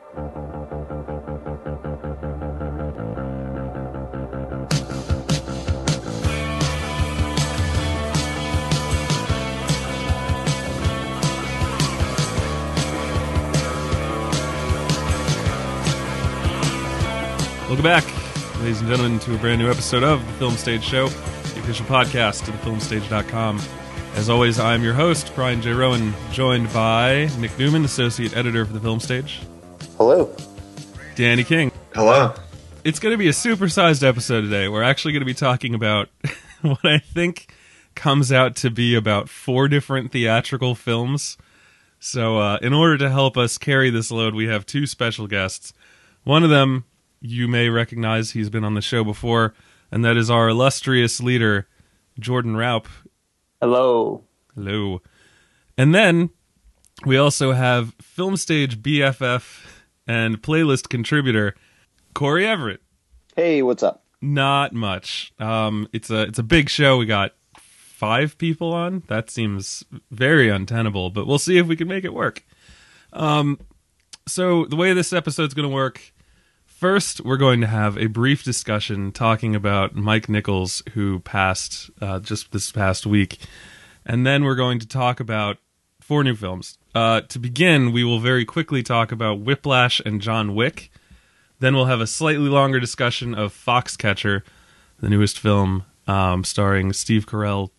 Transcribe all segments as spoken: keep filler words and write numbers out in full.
Welcome back, ladies and gentlemen, to a brand new episode of The Film Stage Show, the official podcast of the film stage dot com. As always, I'm your host, Brian J. Rowan, joined by Nick Newman, associate editor for The Film Stage. Hello. Danny King. Hello. It's going to be a supersized episode today. We're actually going to be talking about what I think comes out to be about four different theatrical films. So uh, in order to help us carry this load, we have two special guests. One of them you may recognize, he's been on the show before, and that is our illustrious leader, Jordan Raup. Hello. Hello. And then we also have Film Stage B F F and playlist contributor, Corey Everett. Hey, what's up? Not much. Um, it's a it's a big show. We got five people on. That seems very untenable, but we'll see if we can make it work. Um, so the way this episode's going to work, first, we're going to have a brief discussion talking about Mike Nichols, who passed uh, just this past week. And then we're going to talk about four new films. Uh, to begin, we will very quickly talk about Whiplash and John Wick. Then we'll have a slightly longer discussion of Foxcatcher, the newest film um, starring Steve Carell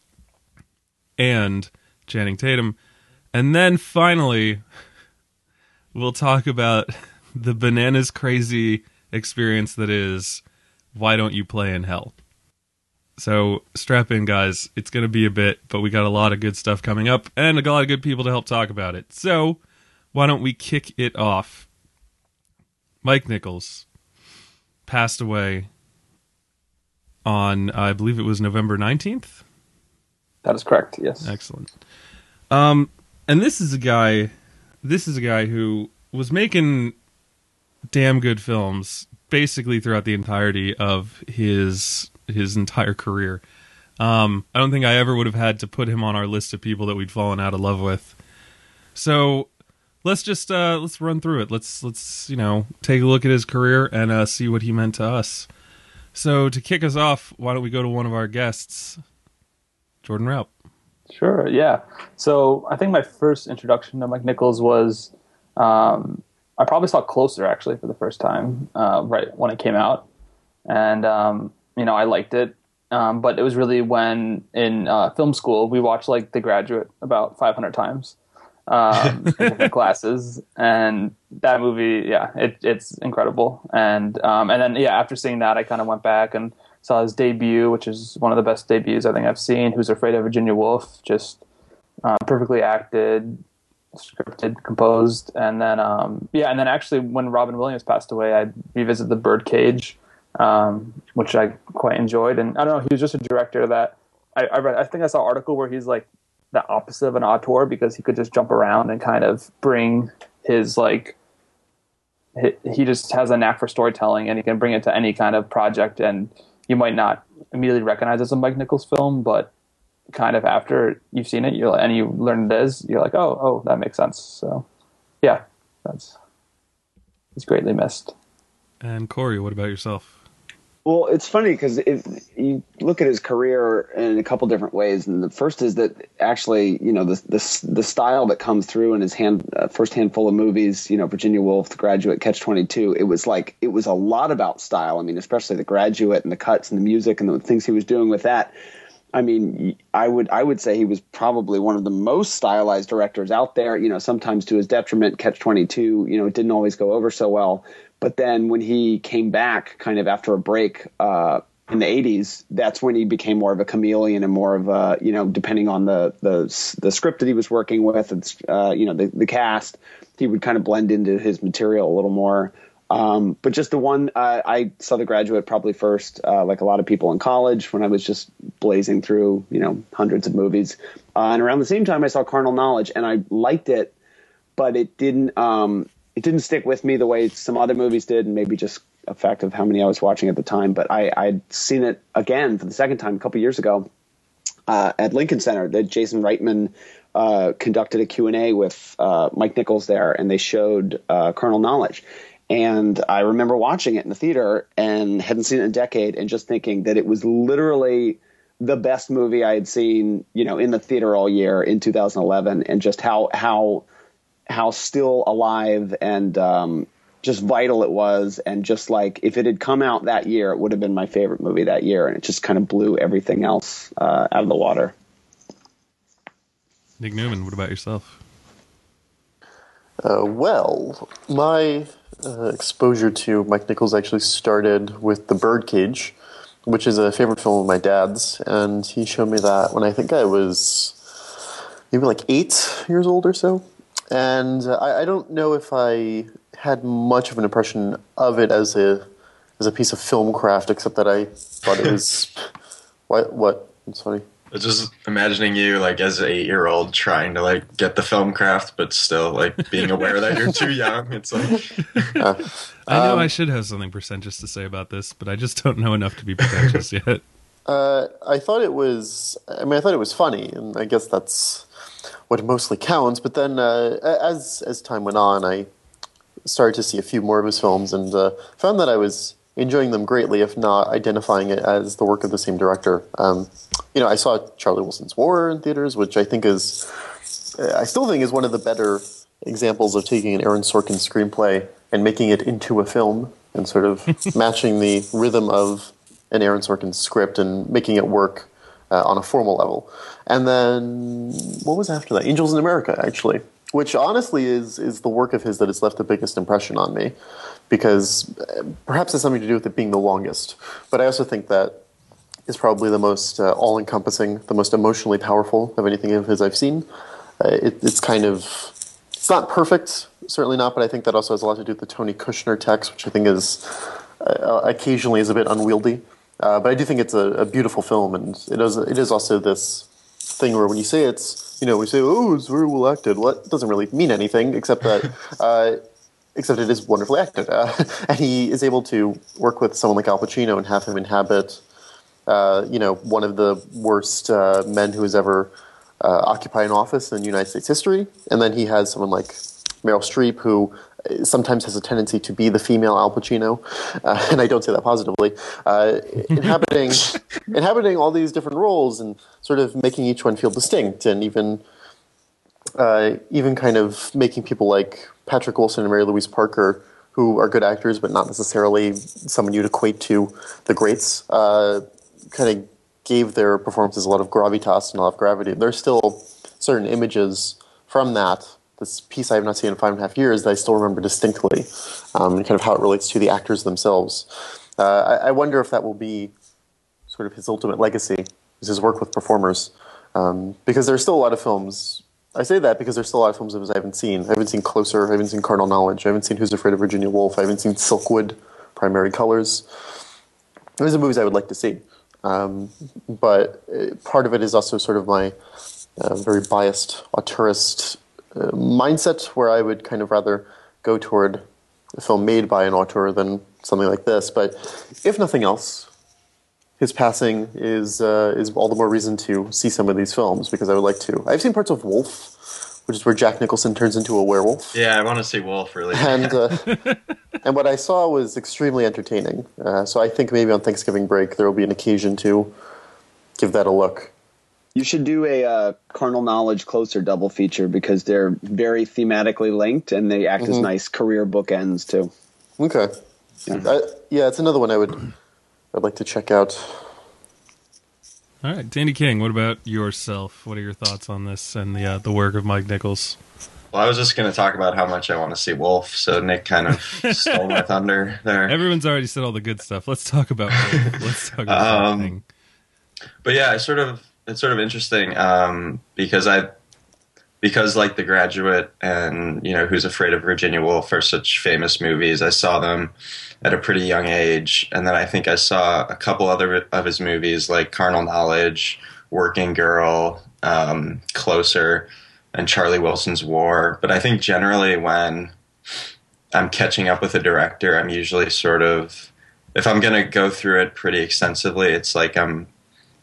and Channing Tatum. And then finally, we'll talk about the bananas crazy experience that is Why Don't You Play in Hell. So strap in, guys. It's going to be a bit, but we got a lot of good stuff coming up and a lot of good people to help talk about it. So why don't we kick it off? Mike Nichols passed away on, I believe it was November nineteenth? That is correct, yes. Excellent. Um, and this is a guy, this is a guy who was making damn good films basically throughout the entirety of his his entire career. Um, I don't think I ever would have had to put him on our list of people that we'd fallen out of love with. So let's just uh, let's run through it. Let's let's you know take a look at his career and uh, see what he meant to us. So to kick us off, why don't we go to one of our guests, Jordan Raup. Sure, yeah. So I think my first introduction to Mike Nichols was um, I probably saw Closer, actually, for the first time, uh, right when it came out. And, um, you know, I liked it. Um, but it was really when, in uh, film school, we watched, like, The Graduate about five hundred times um, in different classes. And that movie, yeah, it, it's incredible. And um, and then, yeah, after seeing that, I kind of went back and saw his debut, which is one of the best debuts I think I've seen, Who's Afraid of Virginia Woolf, just uh, perfectly acted, scripted, composed, and then um, yeah, and then actually when Robin Williams passed away, I revisited The Birdcage, um, which I quite enjoyed. And I don't know, he was just a director that I, I read. I think I saw an article where he's like the opposite of an auteur because he could just jump around and kind of bring his like. He, he just has a knack for storytelling, and he can bring it to any kind of project. And you might not immediately recognize it as a Mike Nichols film, but kind of after you've seen it, you're and you learn it is, you're like, oh, oh, that makes sense. So, yeah, that's it's greatly missed. And Corey, what about yourself? Well, it's funny because you look at his career in a couple different ways, and the first is that actually, you know, the the, the style that comes through in his hand uh, first handful of movies, you know, Virginia Woolf, The Graduate, Catch twenty-two, it was like it was a lot about style. I mean, especially The Graduate and the cuts and the music and the things he was doing with that. I mean, I would I would say he was probably one of the most stylized directors out there. You know, sometimes to his detriment. Catch twenty-two, you know, it didn't always go over so well. But then when he came back kind of after a break uh, in the eighties, that's when he became more of a chameleon and more of a, you know, depending on the the, the script that he was working with, and, uh, you know, the, the cast, he would kind of blend into his material a little more. Um, but just the one, uh, I saw The Graduate probably first, uh, like a lot of people in college when I was just blazing through, you know, hundreds of movies. Uh, and around the same time I saw Carnal Knowledge, and I liked it, but it didn't, um, it didn't stick with me the way some other movies did, and maybe just a fact of how many I was watching at the time. But I, I'd seen it again for the second time a couple years ago uh, at Lincoln Center, the Jason Reitman uh, conducted a Q and A with uh, Mike Nichols there, and they showed uh, Carnal Knowledge. And I remember watching it in the theater and hadn't seen it in a decade, and just thinking that it was literally the best movie I had seen, you know, in the theater all year in two thousand eleven, and just how how how still alive and um, just vital it was. And just like, if it had come out that year, it would have been my favorite movie that year, and it just kind of blew everything else uh, out of the water. Nick Newman, what about yourself? Uh, well, my uh, exposure to Mike Nichols actually started with The Birdcage, which is a favorite film of my dad's, and he showed me that when I think I was maybe like eight years old or so. And uh, I, I don't know if I had much of an impression of it as a as a piece of film craft, except that I thought it was what what. It's funny. I was just imagining you like as an eight-year-old trying to like get the film craft, but still like being aware that you're too young. It's like Uh, I know um, I should have something pretentious to say about this, but I just don't know enough to be pretentious yet. Uh, I thought it was. I mean, I thought it was funny, and I guess that's what mostly counts. But then, uh, as as time went on, I started to see a few more of his films, and uh, found that I was enjoying them greatly, if not identifying it as the work of the same director. Um, you know, I saw Charlie Wilson's War in theaters, which I think is, I still think is one of the better examples of taking an Aaron Sorkin screenplay and making it into a film, and sort of matching the rhythm of an Aaron Sorkin script and making it work uh, on a formal level. And then, what was after that? Angels in America, actually, which honestly is is the work of his that has left the biggest impression on me, because perhaps it's something to do with it being the longest. But I also think that is probably the most uh, all-encompassing, the most emotionally powerful of anything of his I've seen. Uh, it, it's kind of, it's not perfect, certainly not, but I think that also has a lot to do with the Tony Kushner text, which I think is uh, occasionally is a bit unwieldy. Uh, but I do think it's a, a beautiful film, and it is, it is also this thing where when you say it's, you know, we say, oh, it's very well acted. Well, it doesn't really mean anything, except that uh, except it is wonderfully acted. Uh, and he is able to work with someone like Al Pacino and have him inhabit, uh, you know, one of the worst uh, men who has ever uh, occupied an office in United States history. And then he has someone like Meryl Streep, who sometimes has a tendency to be the female Al Pacino, uh, and I don't say that positively, uh, inhabiting inhabiting all these different roles and sort of making each one feel distinct, and even uh, even kind of making people like Patrick Wilson and Mary Louise Parker, who are good actors but not necessarily someone you'd equate to the greats, uh, kind of gave their performances a lot of gravitas and a lot of gravity. There's still certain images from that, this piece I have not seen in five and a half years, that I still remember distinctly, um, and kind of how it relates to the actors themselves. Uh, I, I wonder if that will be sort of his ultimate legacy, is his work with performers, um, because there's still a lot of films. I say that because there's still a lot of films of his I haven't seen. I haven't seen Closer, I haven't seen Carnal Knowledge, I haven't seen Who's Afraid of Virginia Woolf, I haven't seen Silkwood, Primary Colors. Those are movies I would like to see. Um, but part of it is also sort of my uh, very biased auteurist uh, mindset, where I would kind of rather go toward a film made by an auteur than something like this. But if nothing else, his passing is uh, is all the more reason to see some of these films, because I would like to. I've seen parts of Wolf, which is where Jack Nicholson turns into a werewolf. Yeah, I want to see Wolf, really. And uh, and what I saw was extremely entertaining. Uh, so I think maybe on Thanksgiving break there will be an occasion to give that a look. You should do a uh, Carnal Knowledge Closer double feature, because they're very thematically linked and they act mm-hmm. as nice career bookends too. Okay. Yeah. Uh, yeah, it's another one I would I'd like to check out. All right, Danny King, what about yourself? What are your thoughts on this and the uh, the work of Mike Nichols? Well, I was just going to talk about how much I want to see Wolf, so Nick kind of stole my thunder there. Everyone's already said all the good stuff. Let's talk about Wolf. Let's talk about um, something. But yeah, it's sort of it's sort of interesting um, because I because like The Graduate and you know Who's Afraid of Virginia Woolf are such famous movies. I saw them at a pretty young age, and then I think I saw a couple other of his movies like Carnal Knowledge, Working Girl, um, Closer, and Charlie Wilson's War. But I think generally when I'm catching up with a director, I'm usually sort of, if I'm going to go through it pretty extensively, it's like I'm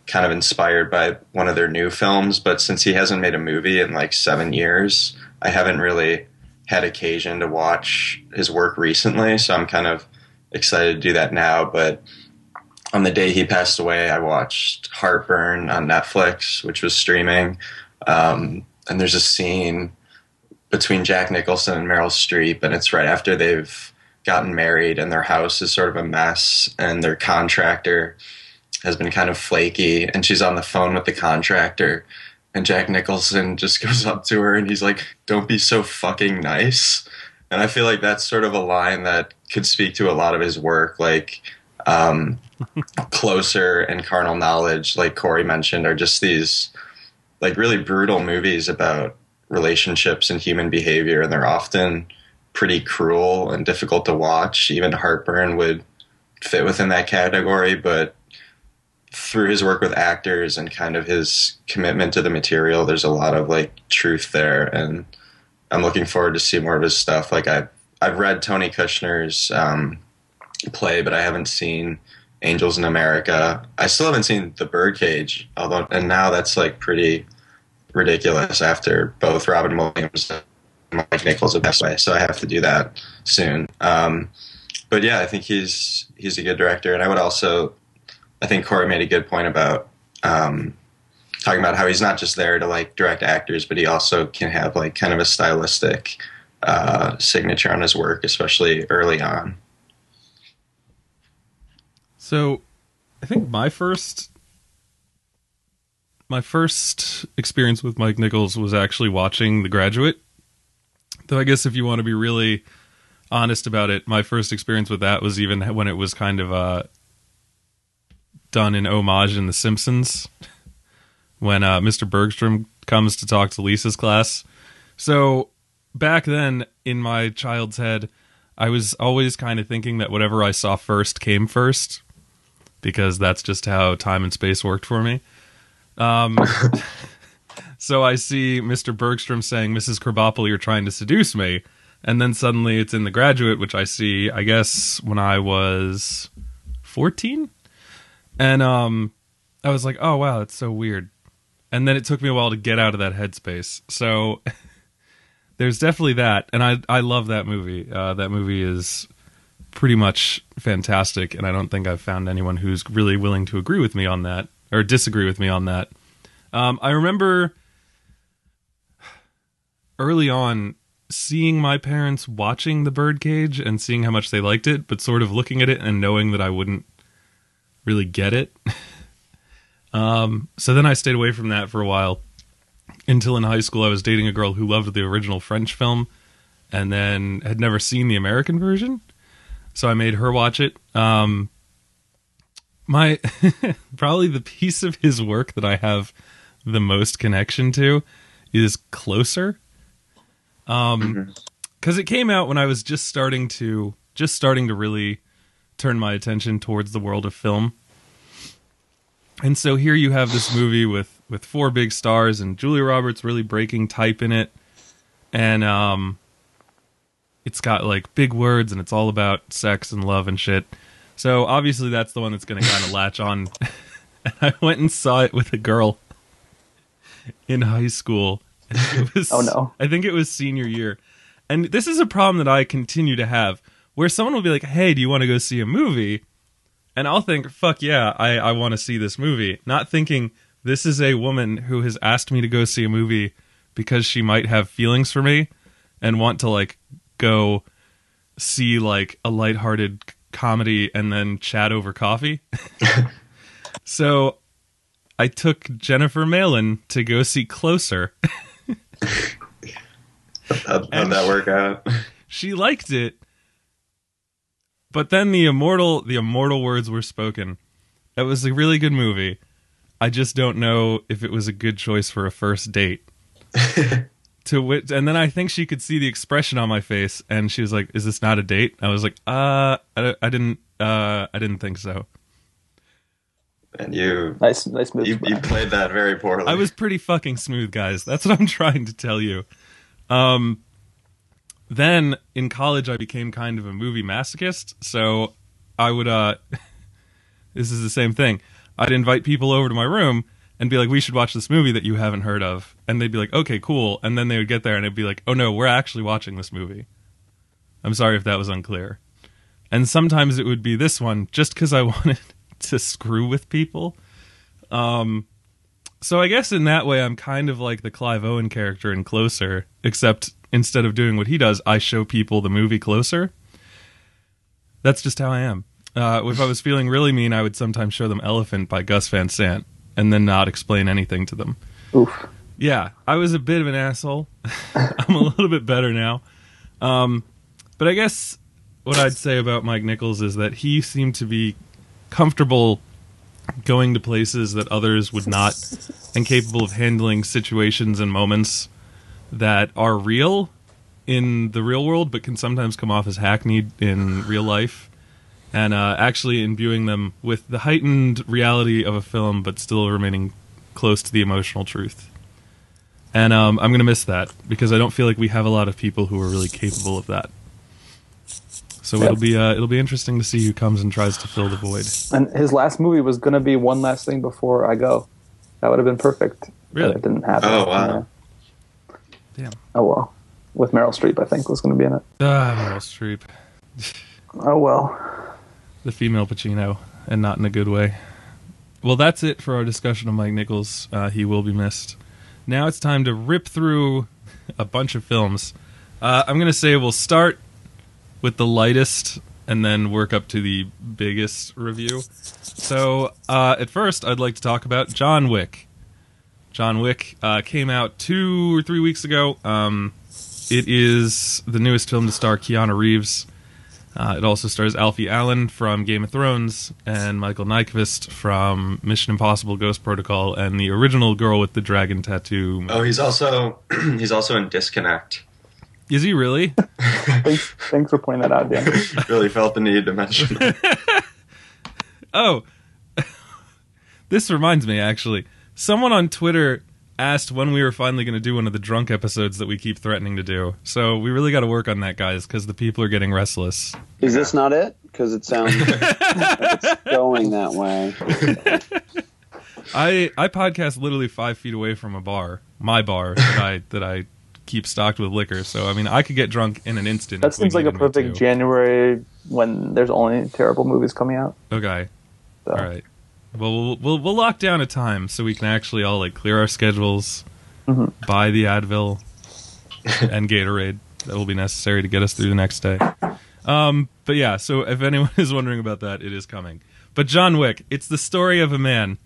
kind of inspired by one of their new films. But since he hasn't made a movie in like seven years, I haven't really had occasion to watch his work recently. So I'm kind of excited to do that now. But on the day he passed away, I watched Heartburn on Netflix, which was streaming. Um, and there's a scene between Jack Nicholson and Meryl Streep, and it's right after they've gotten married and their house is sort of a mess and their contractor has been kind of flaky, and she's on the phone with the contractor, and Jack Nicholson just goes up to her and he's like, "Don't be so fucking nice." And I feel like that's sort of a line that could speak to a lot of his work. Like, um, Closer and Carnal Knowledge, like Corey mentioned, are just these like really brutal movies about relationships and human behavior, and they're often pretty cruel and difficult to watch. Even Heartburn would fit within that category, but through his work with actors and kind of his commitment to the material, there's a lot of like truth there, and I'm looking forward to see more of his stuff. Like I've I've read Tony Kushner's um, play, but I haven't seen Angels in America. I still haven't seen The Birdcage, although, and now that's like pretty ridiculous after both Robin Williams and Mike Nichols have passed away. So I have to do that soon. Um, but yeah, I think he's he's a good director, and I would also, I think Corey made a good point about um, talking about how he's not just there to like direct actors, but he also can have like kind of a stylistic uh, signature on his work, especially early on. So, I think my first my first experience with Mike Nichols was actually watching The Graduate. Though I guess if you want to be really honest about it, my first experience with that was even when it was kind of uh, done in homage in The Simpsons, when uh, Mister Bergstrom comes to talk to Lisa's class. So back then, in my child's head, I was always kind of thinking that whatever I saw first came first, because that's just how time and space worked for me. Um, so I see Mister Bergstrom saying, "Missus Krabappel, you're trying to seduce me." And then suddenly it's in The Graduate, which I see, I guess, when I was fourteen. And um, I was like, oh, wow, that's so weird. And then it took me a while to get out of that headspace. So there's definitely that. And I, I love that movie. Uh, that movie is pretty much fantastic, and I don't think I've found anyone who's really willing to agree with me on that, or disagree with me on that. Um, I remember early on seeing my parents watching The Birdcage and seeing how much they liked it, but sort of looking at it and knowing that I wouldn't really get it. um, so then I stayed away from that for a while, until in high school I was dating a girl who loved the original French film and then had never seen the American version. So I made her watch it. Um, my probably the piece of his work that I have the most connection to is Closer. Um, because it came out when I was just starting to just starting to really turn my attention towards the world of film. And so here you have this movie with with four big stars and Julia Roberts really breaking type in it, and um. It's got like big words and it's all about sex and love and shit. So obviously that's the one that's going to kind of latch on. And I went and saw it with a girl in high school. And it was, Oh no. I think it was senior year. And this is a problem that I continue to have, where someone will be like, "Hey, do you want to go see a movie?" And I'll think, fuck yeah, I, I want to see this movie. Not thinking, this is a woman who has asked me to go see a movie because she might have feelings for me and want to like go see like a lighthearted comedy and then chat over coffee. So I took Jennifer Malin to go see Closer. How'd, how'd that work out? She liked it, but then the immortal the immortal words were spoken. It was a really good movie. I just don't know if it was a good choice for a first date. To which, and then I think she could see the expression on my face, and she was like, "Is this not a date?" I was like, "Uh, I, I didn't, uh, I didn't think so." And you, Nice, nice move. you, you played that very poorly. I was pretty fucking smooth, guys. That's what I'm trying to tell you. Um, then in college, I became kind of a movie masochist, so I would, uh, this is the same thing. I'd invite people over to my room and be like, we should watch this movie that you haven't heard of. And they'd be like, okay, cool. And then they would get there and it'd be like, oh no, we're actually watching this movie. I'm sorry if that was unclear. And sometimes it would be this one just because I wanted to screw with people. Um, so I guess in that way, I'm kind of like the Clive Owen character in Closer, except instead of doing what he does, I show people the movie Closer. That's just how I am. Uh, if I was feeling really mean, I would sometimes show them Elephant by Gus Van Sant and then not explain anything to them. Oof. Yeah, I was a bit of an asshole. I'm a little bit better now. Um, but I guess what I'd say about Mike Nichols is that he seemed to be comfortable going to places that others would not, and capable of handling situations and moments that are real in the real world, but can sometimes come off as hackneyed in real life. And uh, actually imbuing them with the heightened reality of a film, but still remaining close to the emotional truth. And um, I'm going to miss that, because I don't feel like we have a lot of people who are really capable of that. So it'll be uh, it'll be interesting to see who comes and tries to fill the void. And his last movie was going to be One Last Thing Before I Go. That would have been perfect. Really? But it didn't happen. Oh, wow. Yeah. Damn. Oh, well. With Meryl Streep, I think, was going to be in it. Ah, Meryl Streep. Oh, well. The female Pacino, and not in a good way. Well, that's it for our discussion of Mike Nichols. Uh, he will be missed. Now it's time to rip through a bunch of films. Uh, I'm going to say we'll start with the lightest and then work up to the biggest review. So, uh, at first, I'd like to talk about John Wick. John Wick uh, came out two or three weeks ago. Um, it is the newest film to star Keanu Reeves. Uh, it also stars Alfie Allen from Game of Thrones and Michael Nyqvist from Mission Impossible: Ghost Protocol and the original girl with the dragon tattoo. Oh, he's also he's also in Disconnect. Is he really? Thanks, thanks for pointing that out, Dan. Really felt the need to mention that. Oh, this reminds me, actually. Someone on Twitter asked when we were finally going to do one of the drunk episodes that we keep threatening to do. So we really got to work on that, guys, because the people are getting restless. Is this not it? Because it sounds like it's going that way. I I podcast literally five feet away from a bar, my bar that I that I keep stocked with liquor. So I mean, I could get drunk in an instant. That if we seems like a needed me perfect to. January when there's only terrible movies coming out. Okay. So. All right. Well, we'll we'll we'll lock down a time so we can actually all like clear our schedules, Mhm. buy the Advil and Gatorade that will be necessary to get us through the next day. Um, but yeah, so if anyone is wondering about that, it is coming. But John Wick, it's the story of a man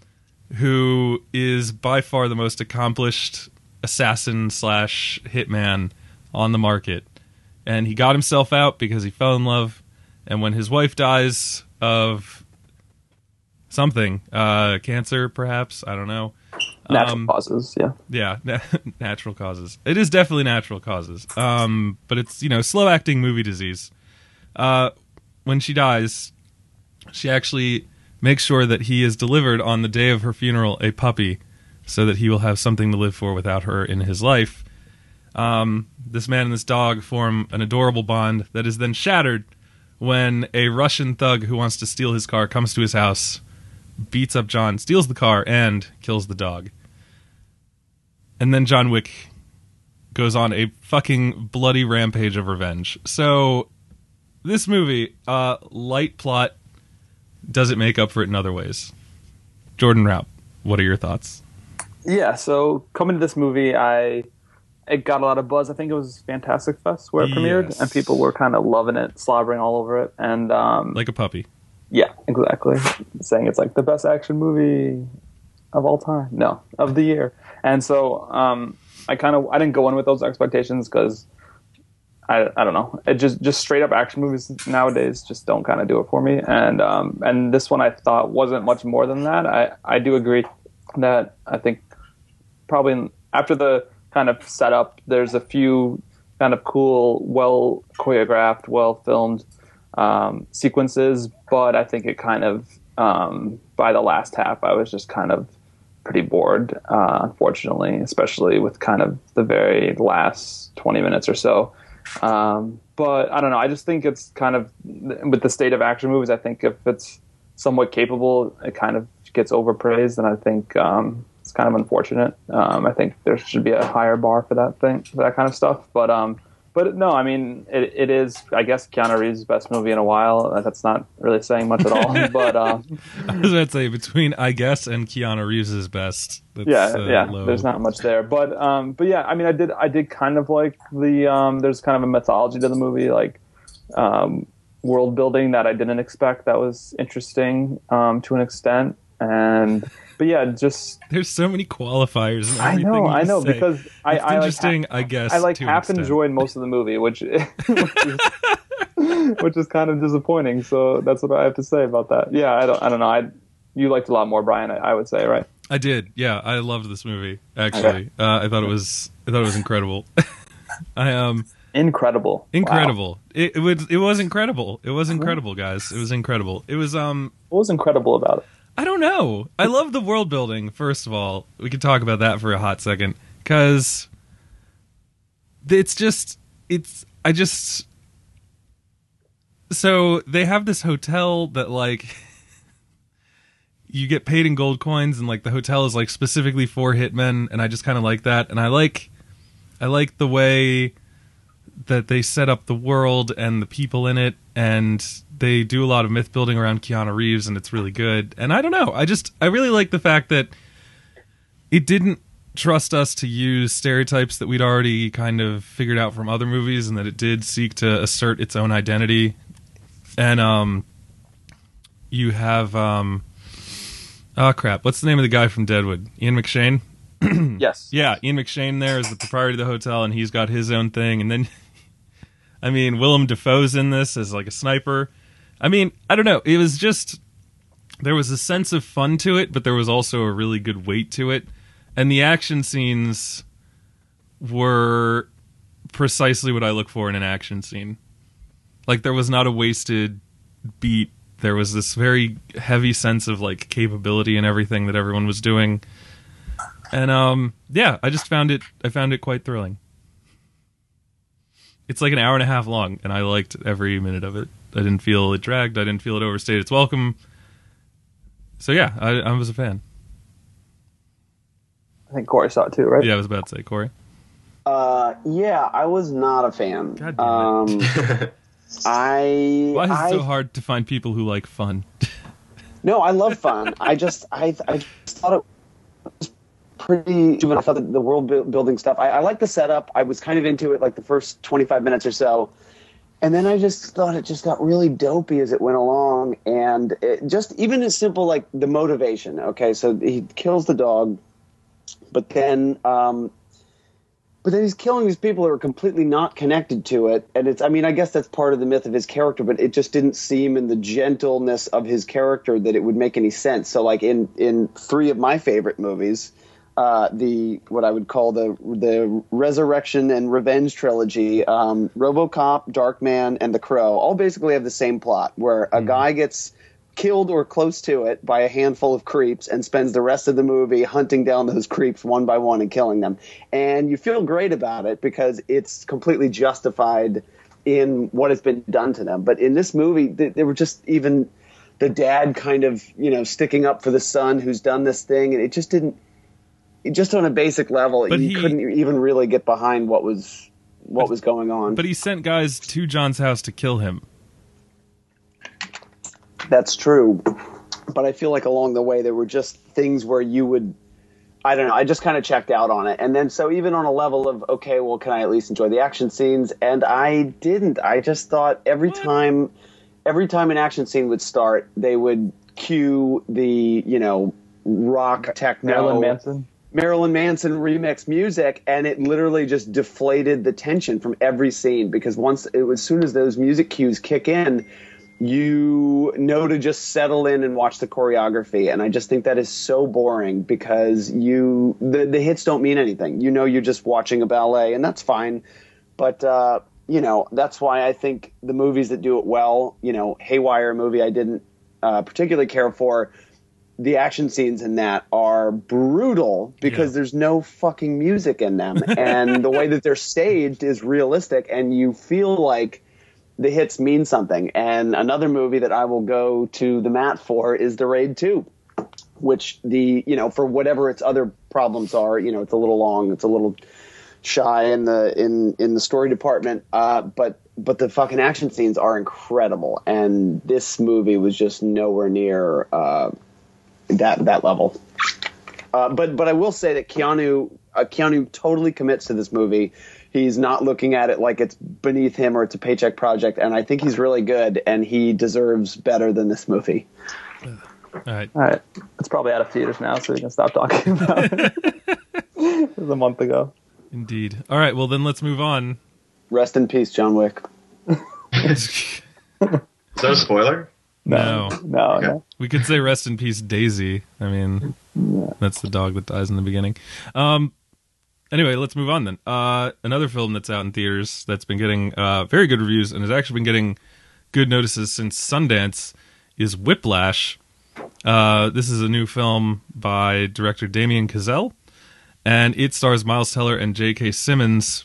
who is by far the most accomplished assassin slash hitman on the market. And he got himself out because he fell in love. And when his wife dies of something, uh, cancer perhaps, I don't know. Natural Um, causes, yeah. Yeah, na- natural causes. It is definitely natural causes. Um, but it's, you know, slow acting movie disease. Uh, when she dies, she actually makes sure that he is delivered on the day of her funeral a puppy so that he will have something to live for without her in his life. Um, this man and this dog form an adorable bond that is then shattered when a Russian thug who wants to steal his car comes to his house, beats up John, steals the car, and kills the dog. And then John Wick goes on a fucking bloody rampage of revenge. So, this movie, uh, light plot, does it make up for it in other ways? Jordan Raup, what are your thoughts? Yeah, so coming to this movie, I it got a lot of buzz. I think it was Fantastic Fest where it premiered, Yes. and people were kind of loving it, slobbering all over it. And um, Like a puppy. yeah, exactly. Saying it's like the best action movie of all time. No, of the year. And so um, I kind of I didn't go in with those expectations because I I don't know. It just just straight up action movies nowadays just don't kind of do it for me. And um, and this one I thought wasn't much more than that. I I do agree that I think probably after the kind of setup, there's a few kind of cool, well choreographed, well filmed um, sequences, but I think it kind of um, by the last half, I was just kind of pretty bored, uh, unfortunately, especially with kind of the very last twenty minutes or so. Um, but I don't know. I just think it's kind of with the state of action movies. I think if it's somewhat capable, it kind of gets overpraised, and I think um, it's kind of unfortunate. Um, I think there should be a higher bar for that thing, for that kind of stuff. But um, but no, I mean, it, it is, I guess, Keanu Reeves' best movie in a while. That's not really saying much at all. But um, I was about to say between I guess and Keanu Reeves' best. That's, yeah, uh, yeah. low. There's not much there, but um, but yeah, I mean, I did I did kind of like the um, there's kind of a mythology to the movie, like um, world building that I didn't expect. That was interesting um, to an extent, and. But yeah, just there's so many qualifiers. In I everything know, you I know, say. because it's I, I interesting. like, I guess I like to half an extent. enjoyed most of the movie, which which is, which is kind of disappointing. So that's what I have to say about that. Yeah, I don't, I don't know. I you liked a lot more, Brian. I, I would say, right? I did. Yeah, I loved this movie. Actually, Okay. uh, I thought it was. I thought it was incredible. I um. Incredible. Incredible. Wow. It, it was. It was incredible. It was incredible, guys. It was incredible. It was um. What was incredible about it? I don't know. I love the world building. First of all, we could talk about that for a hot second because it's just it's. I just so they have this hotel that like you get paid in gold coins, and like the hotel is like specifically for hitmen, and I just kind of like that, and I like I like the way that they set up the world and the people in it, and they do a lot of myth building around Keanu Reeves, and it's really good. And I don't know, I just I really like the fact that it didn't trust us to use stereotypes that we'd already kind of figured out from other movies, and that it did seek to assert its own identity. And um, you have um, oh crap, what's the name of the guy from Deadwood? Ian McShane. Yes. Yeah, Ian McShane there is the proprietor of the hotel, and he's got his own thing. And then, I mean, Willem Dafoe's in this as like a sniper. I mean, I don't know. It was just, there was a sense of fun to it, but there was also a really good weight to it. And the action scenes were precisely what I look for in an action scene. Like, there was not a wasted beat. There was this very heavy sense of like capability and everything that everyone was doing. And um, yeah, I just found it. I found it quite thrilling. It's like an hour and a half long, and I liked every minute of it. I didn't feel it dragged. I didn't feel it overstayed its welcome. So yeah, I, I was a fan. I think Corey saw it too, right? Yeah, I was about to say, Corey. Uh, yeah, I was not a fan. God damn um, I Why is it I, so hard to find people who like fun? No, I love fun. I just I I just thought it was pretty. I thought that the world bu- building stuff. I, I like the setup. I was kind of into it like the first twenty-five minutes or so, and then I just thought it just got really dopey as it went along, and it just even as simple like the motivation. Okay, so he kills the dog, but then. Um, But then he's killing these people who are completely not connected to it. And it's, I mean, I guess that's part of the myth of his character, but it just didn't seem in the gentleness of his character that it would make any sense. So like in, in three of my favorite movies, uh, the, what I would call the, the Resurrection and Revenge trilogy, um, RoboCop, Darkman, and The Crow all basically have the same plot where a mm. guy gets killed or close to it by a handful of creeps and spends the rest of the movie hunting down those creeps one by one and killing them. And you feel great about it because it's completely justified in what has been done to them. But in this movie, they, they were just even the dad kind of, you know, sticking up for the son who's done this thing. And it just didn't, it just on a basic level, but you he, couldn't even really get behind what was, what but, was going on. But he sent guys to John's house to kill him. That's true, but I feel like along the way there were just things where you would, I don't know, I just kind of checked out on it. And then so even on a level of, okay, well, can I at least enjoy the action scenes? And I didn't. I just thought every time, every time an action scene would start, they would cue the, you know, rock techno. Marilyn Manson. Marilyn Manson remix music, and it literally just deflated the tension from every scene because once, it, as soon as those music cues kick in, you know to just settle in and watch the choreography. And I just think that is so boring because you the, the hits don't mean anything. You know you're just watching a ballet, and that's fine. But, uh, you know, that's why I think the movies that do it well, you know, Haywire movie I didn't uh, particularly care for, the action scenes in that are brutal because yeah. there's no fucking music in them. And the way that they're staged is realistic, and you feel like the hits mean something. And another movie that I will go to the mat for is The Raid two, which the, you know, for whatever its other problems are, you know, it's a little long, it's a little shy in the in in the story department, uh, but but the fucking action scenes are incredible, and this movie was just nowhere near uh, that that level. Uh, but but I will say that Keanu uh, Keanu totally commits to this movie. He's not looking at it like it's beneath him or it's a paycheck project, and I think he's really good, and he deserves better than this movie. All right. All right. It's probably out of theaters now, so we can stop talking about it. It was a month ago. Indeed. All right, well then let's move on. Rest in peace, John Wick. Is that a spoiler? No. No, Okay. no. We could say rest in peace, Daisy. I mean, that's the dog that dies in the beginning. Um, anyway, let's move on then. Uh, another film that's out in theaters that's been getting uh, very good reviews and has actually been getting good notices since Sundance is Whiplash. Uh, this is a new film by director Damien Chazelle, and it stars Miles Teller and J K. Simmons.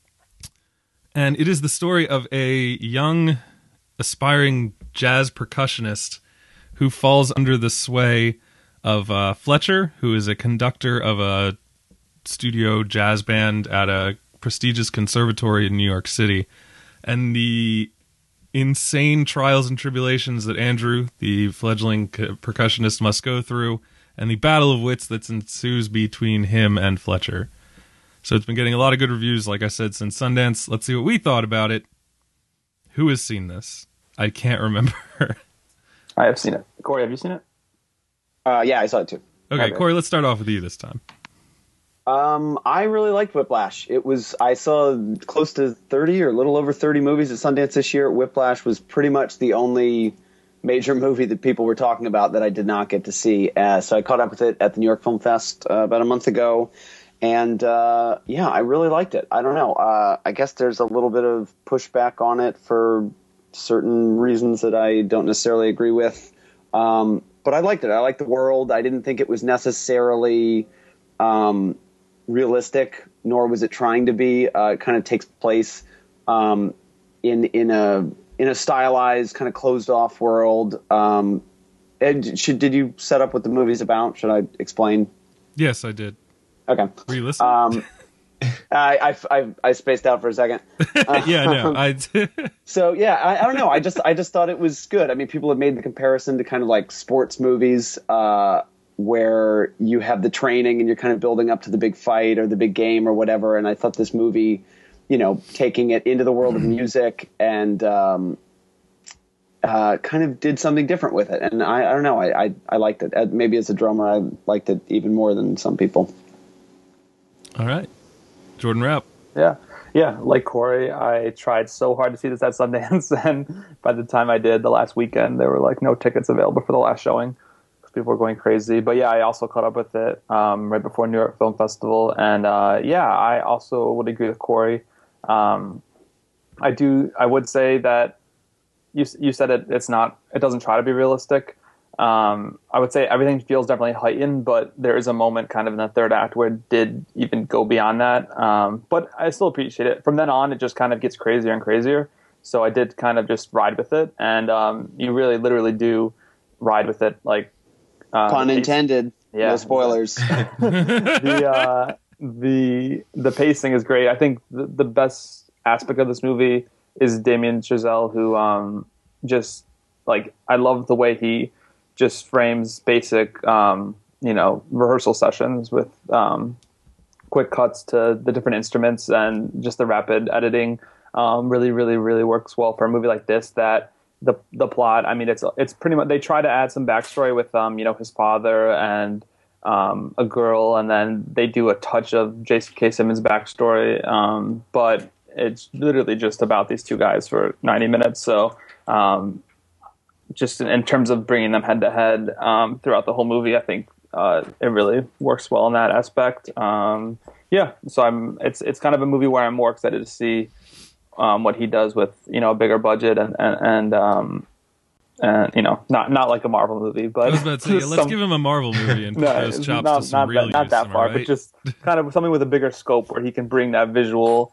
And it is the story of a young, aspiring jazz percussionist who falls under the sway of uh, Fletcher, who is a conductor of a studio jazz band at a prestigious conservatory in New York City. And the insane trials and tribulations that Andrew, the fledgling percussionist, must go through, and the battle of wits that ensues between him and Fletcher. So it's been getting a lot of good reviews, like I said, since Sundance. Let's see what we thought about it. Who has seen this? I can't remember. I have seen it. Corey, have you seen it? Uh, yeah, I saw it too. Okay, Okay. Corey, let's start off with you this time. Um, I really liked Whiplash. It was I saw close to thirty or a little over thirty movies at Sundance this year. Whiplash was pretty much the only major movie that people were talking about that I did not get to see. Uh, so I caught up with it at the New York Film Fest uh, about a month ago. And, uh, yeah, I really liked it. I don't know. Uh, I guess there's a little bit of pushback on it for certain reasons that I don't necessarily agree with. Um, but I liked it. I liked the world. I didn't think it was necessarily um, realistic, nor was it trying to be. Uh, it kind of takes place um, in in a in a stylized, kind of closed off world. Um, and should, did you set up what the movie's about? Should I explain? Yes, I did. Okay. Were you listening? Um, I, I, I, I spaced out for a second. Uh, yeah, no. I So yeah, I, I don't know. I just I just thought it was good. I mean, people have made the comparison to kind of like sports movies, uh, where you have the training and you're kind of building up to the big fight or the big game or whatever. And I thought this movie, you know, taking it into the world of music and um, uh, kind of did something different with it. And I, I don't know. I, I I liked it. Uh, Maybe as a drummer, I liked it even more than some people. All right. Jordan Rapp. Yeah. Yeah, like Corey, I tried so hard to see this at Sundance, and by the time I did the last weekend, there were like no tickets available for the last showing because people were going crazy. But yeah, I also caught up with it um, right before New York Film Festival, and uh, yeah, I also would agree with Corey. Um, I do. I would say that you you said it. It's not. It doesn't try to be realistic. Um, I would say everything feels definitely heightened, but there is a moment kind of in the third act where it did even go beyond that. Um, but I still appreciate it. From then on, it just kind of gets crazier and crazier. So I did kind of just ride with it. And um, you really literally do ride with it. Like um, Pun intended. Yeah. No spoilers. the, uh, the, the pacing is great. I think the, the best aspect of this movie is Damien Chazelle, who um, just, like, I love the way he just frames basic, um, you know, rehearsal sessions with um, quick cuts to the different instruments, and just the rapid editing um, really, really, really works well for a movie like this. That the the plot, I mean, it's it's pretty much, they try to add some backstory with um, you know, his father and um, a girl, and then they do a touch of J K. Simmons' backstory, um, but it's literally just about these two guys for ninety minutes. So. Um, Just in, in terms of bringing them head to head um, throughout the whole movie, I think uh, it really works well in that aspect. Um, yeah, so I'm. It's it's kind of a movie where I'm more excited to see um, what he does with, you know, a bigger budget and and and, um, and you know, not not like a Marvel movie, but I was about to say, yeah, let's some- give him a Marvel movie and put no, those chops not, to some not real that, not use. that am I far, right? but just kind of something with a bigger scope where he can bring that visual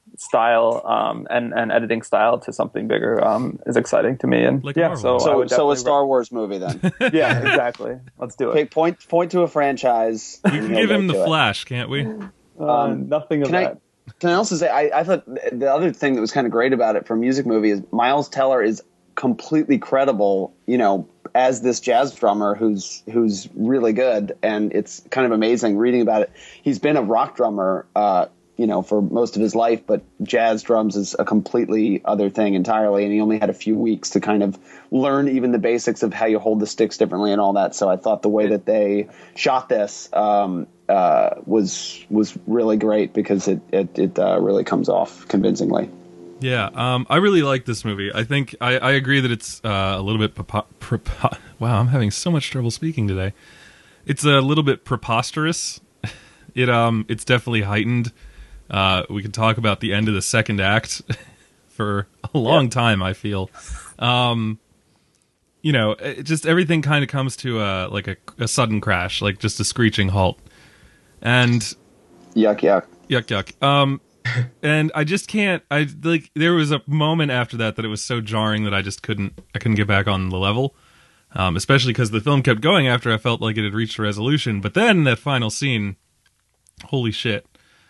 style um, and and editing style to something bigger um, is exciting to me. And Like yeah, Marvel. so I So, would so a definitely Star Wars movie then. re- yeah, exactly. Let's do Okay, it. point point to a franchise. We can give him the Flash. Flash, can't we? Uh, Um, nothing of Can I that. can I also say I, I thought the other thing that was kind of great about it for a music movie is Miles Teller is completely credible, you know, as this jazz drummer who's who's really good, and it's kind of amazing reading about it. He's been a rock drummer, uh, you know, for most of his life, but jazz drums is a completely other thing entirely, and he only had a few weeks to kind of learn even the basics of how you hold the sticks differently and all that. So I thought the way that they shot this um, uh, was was really great because it it, it uh, really comes off convincingly. Yeah, um, I really like this movie. I think I, I agree that it's uh, a little bit prepo- prepo- wow. I'm having so much trouble speaking today. It's a little bit preposterous. It um, it's definitely heightened. Uh, we could talk about the end of the second act for a long yeah. time. I feel, um, you know, it just everything kind of comes to a like a, a sudden crash, like just a screeching halt, and yuck, yuck, yuck, yuck. Um. And I just can't. I like. There was a moment after that that it was so jarring that I just couldn't. I couldn't get back on the level, um, especially because the film kept going after I felt like it had reached a resolution. But then that final scene, holy shit!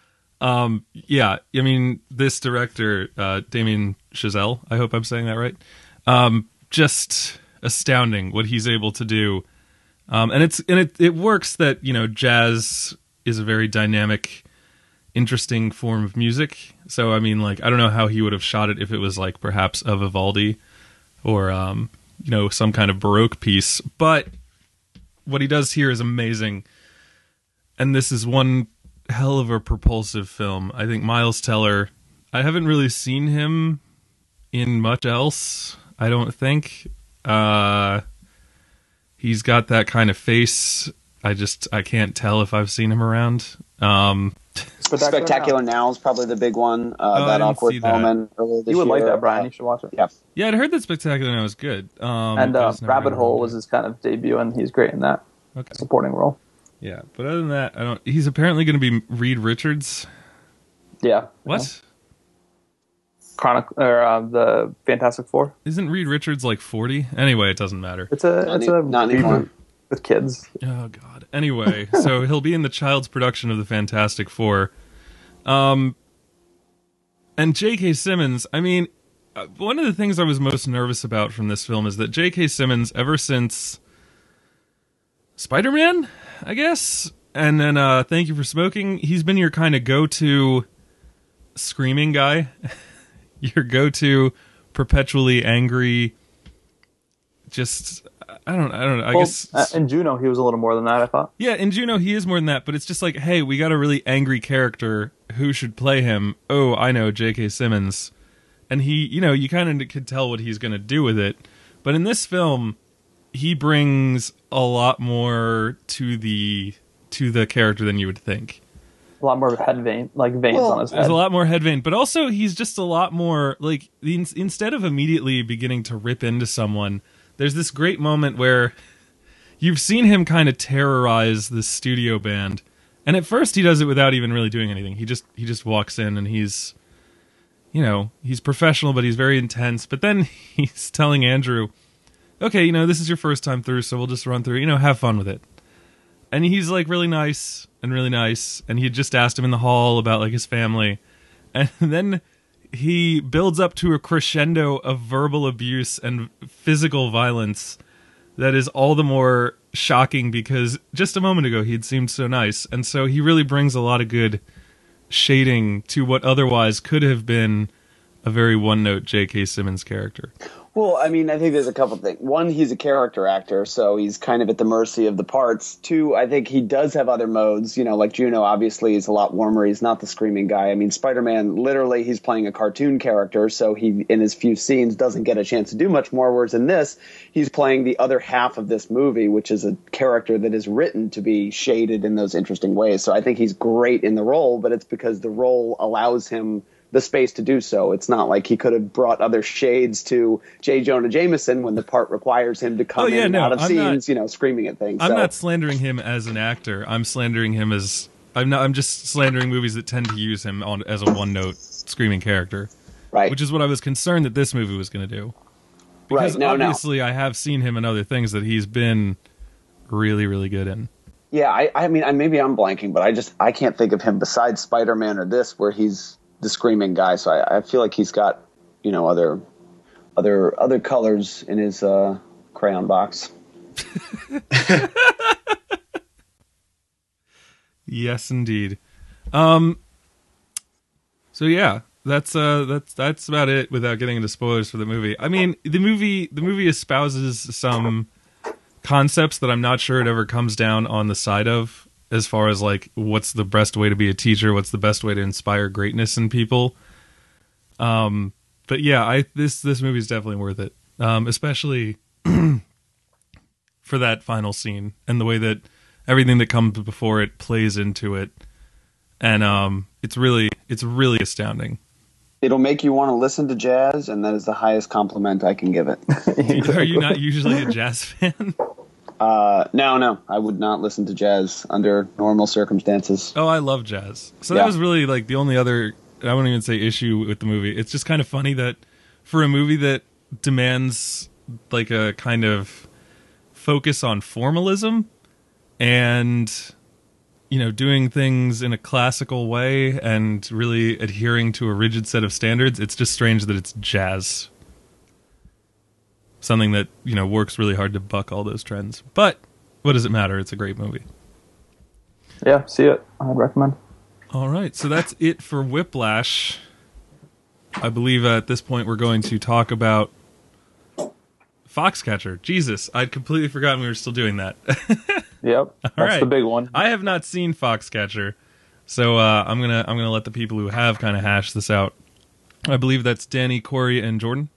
Um, yeah, I mean, this director, uh, Damien Chazelle. I hope I'm saying that right. Um, just astounding what he's able to do, um, and it's and it it works that you know jazz is a very dynamic, interesting form of music. So I mean, like, I don't know how he would have shot it if it was like perhaps a Vivaldi or um you know some kind of Baroque piece, but what he does here is amazing, and this is one hell of a propulsive film. I think Miles Teller, I haven't really seen him in much else, I don't think. Uh he's got that kind of face. I just I can't tell if I've seen him around. um Spectacular, Spectacular Now. Now is probably the big one. Uh, oh, that awkward that. moment earlier this You would year. like that, Brian. You should watch it. Yeah, yeah. I'd heard that Spectacular Now was good. Um, and uh, Rabbit Hole was his kind of debut, and he's great in that okay. supporting role. Yeah, but other than that, I don't. He's apparently going to be Reed Richards. Yeah. What? Yeah. Chronic or uh, the Fantastic Four. Isn't Reed Richards like forty? Anyway, it doesn't matter. It's a not it's any, a not anymore with kids. Oh God. Anyway, so he'll be in the child's production of the Fantastic Four. Um, and J K. Simmons, I mean, uh, one of the things I was most nervous about from this film is that J K. Simmons, ever since Spider-Man, I guess, and then uh, Thank You for Smoking, he's been your kind of go-to screaming guy, your go-to perpetually angry, just... I don't. I don't know. I well, guess uh, in Juno he was a little more than that, I thought. Yeah, in Juno he is more than that, but it's just like, hey, we got a really angry character. Who should play him? Oh, I know, J K. Simmons. And he, you know, you kind of could tell what he's going to do with it. But in this film, he brings a lot more to the to the character than you would think. A lot more head vein, like veins well, on his head. There's a lot more head vein, but also he's just a lot more like in, instead of immediately beginning to rip into someone. There's this great moment where you've seen him kind of terrorize the studio band, and at first he does it without even really doing anything. He just he just walks in and he's, you know, he's professional, but he's very intense. But then he's telling Andrew, okay, you know, this is your first time through, so we'll just run through, you know, have fun with it. And he's like really nice and really nice, and he had just asked him in the hall about like his family, and then he builds up to a crescendo of verbal abuse and physical violence that is all the more shocking because just a moment ago he had seemed so nice. And so he really brings a lot of good shading to what otherwise could have been a very one-note J K. Simmons character. Well, I mean, I think there's a couple things. One, he's a character actor, so he's kind of at the mercy of the parts. Two, I think he does have other modes. You know, like Juno, obviously, is a lot warmer. He's not the screaming guy. I mean, Spider-Man, literally, he's playing a cartoon character, so he, in his few scenes, doesn't get a chance to do much more. Whereas in this, he's playing the other half of this movie, which is a character that is written to be shaded in those interesting ways. So I think he's great in the role, but it's because the role allows him the space to do so. It's not like he could have brought other shades to J. Jonah Jameson when the part requires him to come oh, yeah, in no, and out of I'm scenes, not, you know, screaming at things. I'm so. not slandering him as an actor. I'm slandering him as I'm not. I'm just slandering movies that tend to use him on as a one note screaming character, Right. which is what I was concerned that this movie was going to do. Because Right. No, no. obviously, I have seen him in other things that he's been really, really good in. Yeah, I, I mean, I, maybe I'm blanking, but I just I can't think of him besides Spider-Man or this where he's the screaming guy. So I, I feel like he's got, you know, other other other colors in his uh, crayon box. Yes, indeed. Um. So yeah, that's uh, that's that's about it. Without getting into spoilers for the movie, I mean, the movie the movie espouses some concepts that I'm not sure it ever comes down on the side of, as far as like what's the best way to be a teacher, what's the best way to inspire greatness in people. Um, but yeah, I this this movie is definitely worth it, um, especially for that final scene and the way that everything that comes before it plays into it, and um, it's really it's really astounding. It'll make you want to listen to jazz, and that is the highest compliment I can give it. Are you not usually a jazz fan? Uh, no, no, I would not listen to jazz under normal circumstances. Oh, I love jazz. So Yeah. that was really like the only other, I wouldn't even say issue with the movie. It's just kind of funny that for a movie that demands like a kind of focus on formalism and, you know, doing things in a classical way and really adhering to a rigid set of standards, it's just strange that it's jazz. Something that, you know, works really hard to buck all those trends. But what does it matter? It's a great movie. Yeah, see it. I'd recommend. All right, so that's it for Whiplash. I believe uh, at this point we're going to talk about Foxcatcher. Jesus, I'd completely forgotten we were still doing that. Yep, that's right. the big one. I have not seen Foxcatcher, so uh, I'm gonna I'm gonna let the people who have kind of hash this out. I believe that's Danny, Corey, and Jordan.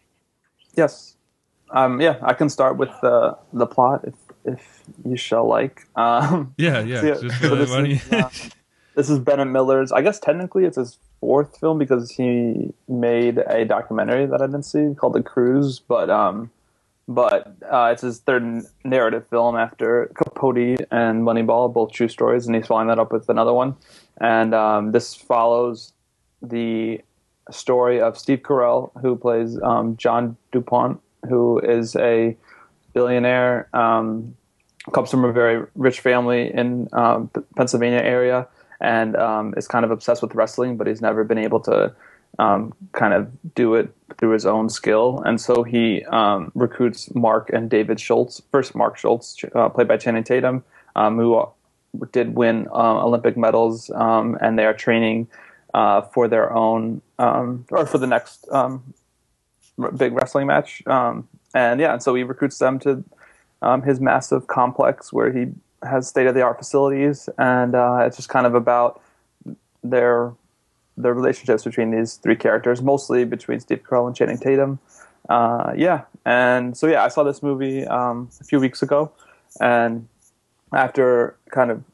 Yes. Um, yeah, I can start with the the plot if if you shall like. Um, Yeah, yeah. so yeah, just, so uh, this, why don't you- is, uh, this is Bennett Miller's. I guess technically it's his fourth film because he made a documentary that I didn't see called The Cruise, but um, but uh, it's his third narrative film after Capote and Moneyball, both true stories, and he's following that up with another one. And um, this follows the story of Steve Carell, who plays um, John DuPont, who is a billionaire, um, comes from a very rich family in um, P- Pennsylvania area, and um, is kind of obsessed with wrestling, but he's never been able to um, kind of do it through his own skill. And so he um, recruits Mark and David Schultz, first Mark Schultz, uh, played by Channing Tatum, um, who did win uh, Olympic medals, um, and they are training uh, for their own, um, or for the next um, big wrestling match. Um, and yeah, and so he recruits them to um, his massive complex where he has state-of-the-art facilities, and uh, it's just kind of about their the relationships between these three characters, mostly between Steve Carell and Channing Tatum. Uh, yeah, and so yeah, I saw this movie um, a few weeks ago, and after kind of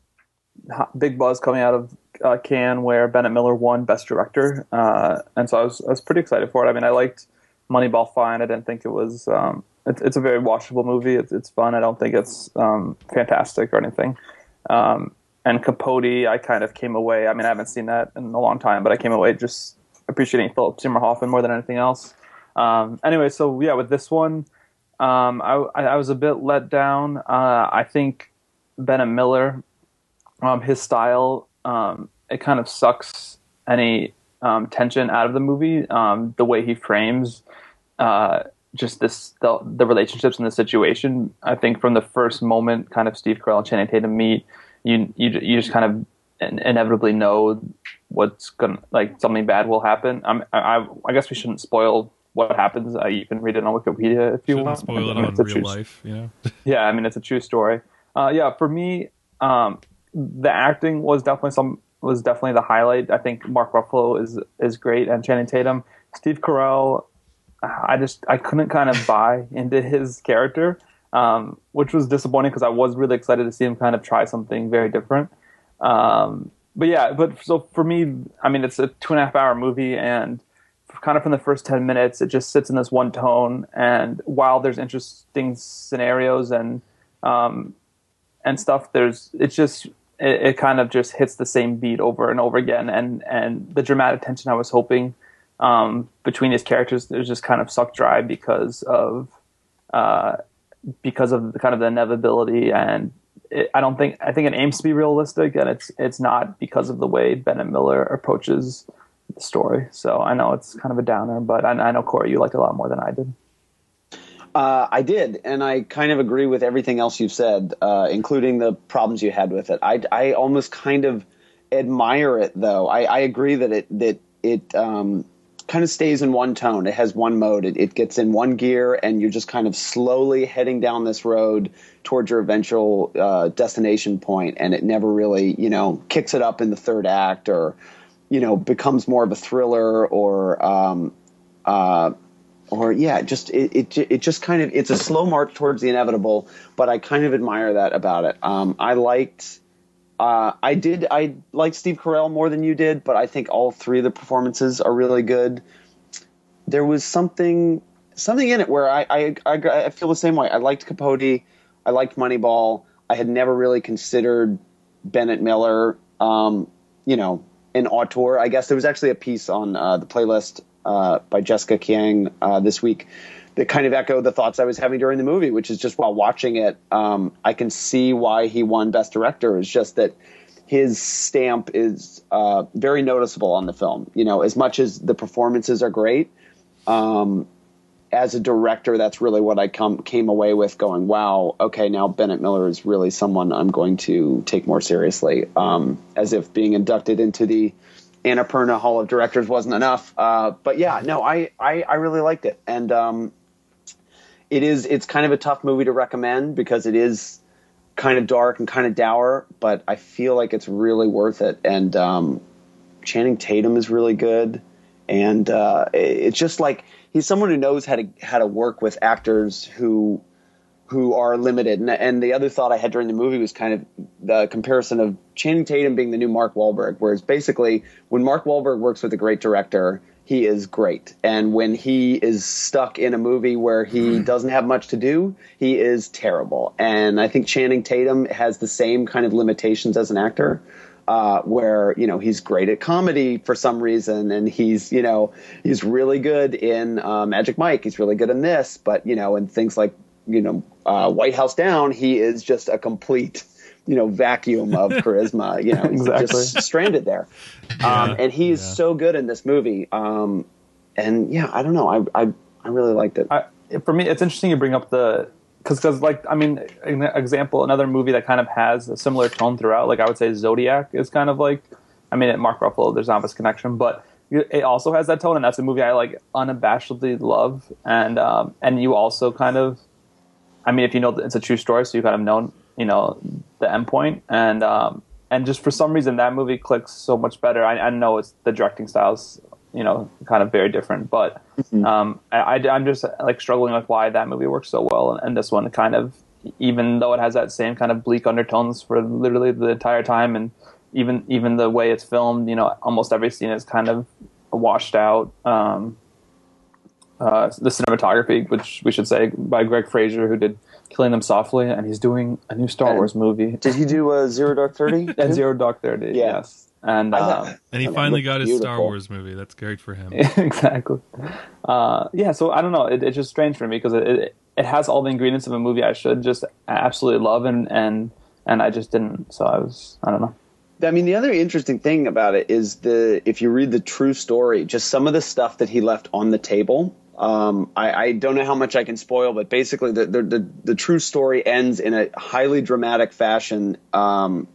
hot, big buzz coming out of uh, Cannes, where Bennett Miller won Best Director, uh, and so I was I was pretty excited for it. I mean, I liked Moneyball fine. I didn't think it was. Um, it's it's a very watchable movie. It's it's fun. I don't think it's um, fantastic or anything. Um, And Capote, I kind of came away. I mean, I haven't seen that in a long time, but I came away just appreciating Philip Seymour Hoffman more than anything else. Um, anyway, so yeah, with this one, um, I, I was a bit let down. Uh, I think Bennett Miller, um, his style, um, it kind of sucks any um, tension out of the movie. Um, the way he frames uh, just this the, the relationships in the situation. I think from the first moment, kind of Steve Carell and Channing Tatum meet. You, you you just kind of inevitably know what's gonna like something bad will happen. I'm, I I guess we shouldn't spoil what happens. Uh, you can read it on Wikipedia if you Shouldn't want. spoil it I mean, on it's a real true- life, you know. Yeah, I mean it's a true story. Uh, yeah, for me, um, the acting was definitely some was definitely the highlight. I think Mark Ruffalo is is great, and Channing Tatum. Steve Carell, I just I couldn't kind of buy into his character. Um, which was disappointing because I was really excited to see him kind of try something very different. Um, but yeah, but so for me, I mean, it's a two and a half hour movie, and kind of from the first ten minutes, it just sits in this one tone. And while there's interesting scenarios and um, and stuff, there's it's just it, it kind of just hits the same beat over and over again, and and the dramatic tension I was hoping um, between his characters is just kind of sucked dry because of uh, because of the kind of the inevitability, and it, I don't think I think it aims to be realistic, and it's it's not because of the way Bennett Miller approaches the story. So I know it's kind of a downer, but I, I know Corey, you like it a lot more than I did. Uh, I did, and I kind of agree with everything else you've said, uh, including the problems you had with it. I, I almost kind of admire it, though. I, I agree that it that it um, kind of stays in one tone. It has one mode. It, it gets in one gear, and you're just kind of slowly heading down this road towards your eventual uh, destination point, and it never really, you know, kicks it up in the third act, or, you know, becomes more of a thriller, or um, uh, Or yeah, just it, it it just kind of it's a slow march towards the inevitable, but I kind of admire that about it. Um, I liked, uh, I did I liked Steve Carell more than you did, but I think all three of the performances are really good. There was something something in it where I I, I, I feel the same way. I liked Capote, I liked Moneyball. I had never really considered Bennett Miller, um, you know, an auteur. I guess there was actually a piece on uh, the playlist. Uh, by Jessica Kiang uh, this week that kind of echoed the thoughts I was having during the movie, which is just while watching it, um, I can see why he won Best Director. It's just that his stamp is uh, very noticeable on the film. You know, as much as the performances are great, um, as a director, that's really what I come came away with going, wow, okay, now Bennett Miller is really someone I'm going to take more seriously, um, as if being inducted into the Annapurna Hall of Directors wasn't enough. Uh, but yeah, no, I, I, I really liked it. And um, it is, it's kind of a tough movie to recommend because it is kind of dark and kind of dour, but I feel like it's really worth it. And um, Channing Tatum is really good. And uh, it's just like, he's someone who knows how to, how to work with actors who, who are limited. And, and the other thought I had during the movie was kind of the comparison of Channing Tatum being the new Mark Wahlberg, whereas basically when Mark Wahlberg works with a great director, he is great. And when he is stuck in a movie where he doesn't have much to do, he is terrible. And I think Channing Tatum has the same kind of limitations as an actor, uh, where, you know, he's great at comedy for some reason. And he's, you know, he's really good in uh, Magic Mike. He's really good in this, but, you know, and things like, you know, uh, White House Down, he is just a complete, you know, vacuum of charisma, you know, exactly. just stranded there. Yeah, um, and he is yeah. so good in this movie. Um, and yeah, I don't know. I, I, I really liked it. I, for me, it's interesting you bring up the, cause, cause like, I mean, an example, another movie that kind of has a similar tone throughout, like I would say Zodiac is kind of like, I mean, at Mark Ruffalo, there's an obvious connection, but it also has that tone. And that's a movie I like unabashedly love. And, um, and you also kind of, I mean, if you know that it's a true story, so you kind of know, you know, the end point, and um, and just for some reason that movie clicks so much better. I, I know it's the directing styles, you know, kind of very different, but mm-hmm. um, I, I I'm just like struggling with why that movie works so well, and, and this one kind of, even though it has that same kind of bleak undertones for literally the entire time, and even even the way it's filmed, you know, almost every scene is kind of washed out. Um, Uh, the cinematography, which we should say, by Greg Fraser, who did Killing Them Softly, and he's doing a new Star and Wars movie. Did he do uh, Zero Dark Thirty? And Zero Dark Thirty, yeah. yes. And um, and he finally got his beautiful. Star Wars movie. That's great for him. Exactly. Uh, yeah, so I don't know. It, it's just strange for me because it, it it has all the ingredients of a movie I should just absolutely love, and and and I just didn't. So I was, I don't know. I mean, the other interesting thing about it is the if you read the true story, just some of the stuff that he left on the table. Um, I, I don't know how much I can spoil, but basically the, the, the, the true story ends in a highly dramatic fashion, um,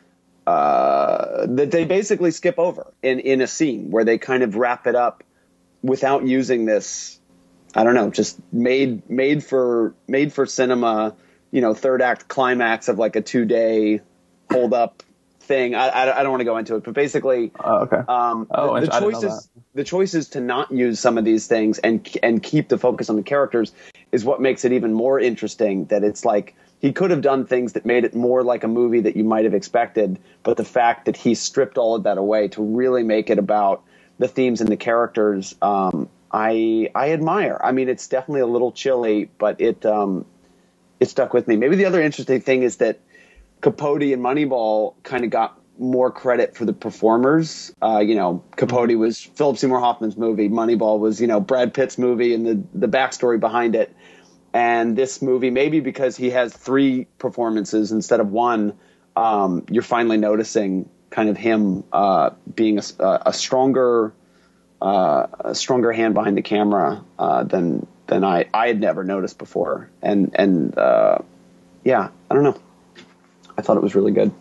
uh, that they basically skip over in, in a scene where they kind of wrap it up without using this, I don't know, just made, made for, made for cinema, you know, third act climax of like a two day hold up thing. I, I, I don't want to go into it, but basically, uh, okay. um, oh, the, the choices, the choices to not use some of these things and and keep the focus on the characters is what makes it even more interesting. That it's like he could have done things that made it more like a movie that you might have expected, but the fact that he stripped all of that away to really make it about the themes and the characters, um, I I admire. I mean, it's definitely a little chilly, but it um, it stuck with me. Maybe the other interesting thing is that Capote and Moneyball kind of got more credit for the performers. Uh, you know, Capote was Philip Seymour Hoffman's movie. Moneyball was, you know, Brad Pitt's movie and the, the backstory behind it. And this movie, maybe because he has three performances instead of one, um, you're finally noticing kind of him uh, being a, a stronger uh, a stronger hand behind the camera uh, than than I, I had never noticed before. And, and uh, yeah, I don't know. I thought it was really good.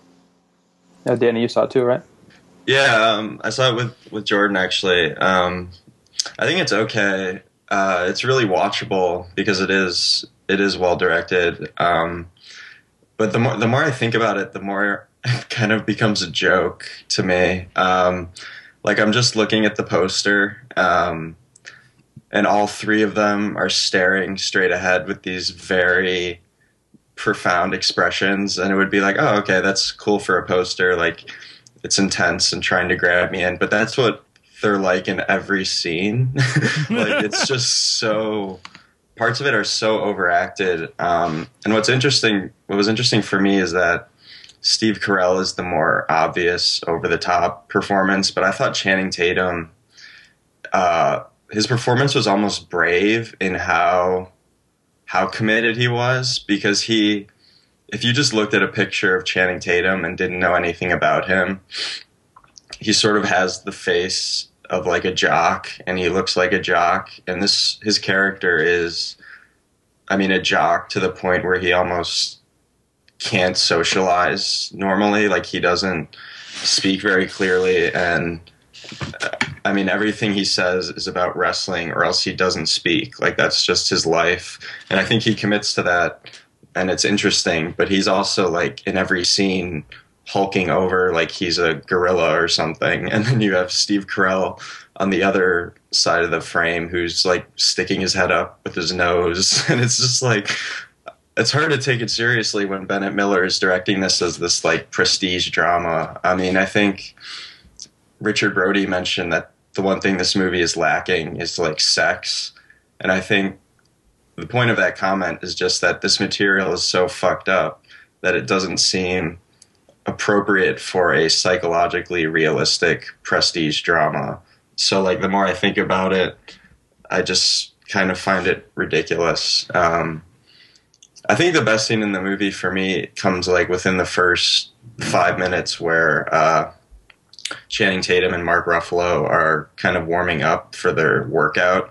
Yeah, Danny, you saw it too, right? Yeah, um, I saw it with, with Jordan, actually. Um, I think it's okay. Uh, it's really watchable because it is it is well directed. Um, but the more the more I think about it, the more it kind of becomes a joke to me. Um, like I'm just looking at the poster, um, and all three of them are staring straight ahead with these very profound expressions, and it would be like, oh, okay, that's cool for a poster. Like it's intense and trying to grab me in, but that's what they're like in every scene. Like it's just so, parts of it are so overacted. Um, and what's interesting, what was interesting for me is that Steve Carell is the more obvious over the top performance, but I thought Channing Tatum, uh, his performance was almost brave in how, how committed he was, because he, if you just looked at a picture of Channing Tatum and didn't know anything about him, he sort of has the face of like a jock, and he looks like a jock. And this, his character is, I mean, a jock to the point where he almost can't socialize normally. Like he doesn't speak very clearly. And uh, I mean, everything he says is about wrestling, or else he doesn't speak. Like that's just his life. And I think he commits to that, and it's interesting, but he's also like in every scene hulking over like he's a gorilla or something. And then you have Steve Carell on the other side of the frame who's like sticking his head up with his nose. And it's just like, it's hard to take it seriously when Bennett Miller is directing this as this like prestige drama. I mean, I think Richard Brody mentioned that the one thing this movie is lacking is like sex. And I think the point of that comment is just that this material is so fucked up that it doesn't seem appropriate for a psychologically realistic prestige drama. So like the more I think about it, I just kind of find it ridiculous. Um, I think the best scene in the movie for me comes like within the first five minutes where uh, Channing Tatum and Mark Ruffalo are kind of warming up for their workout.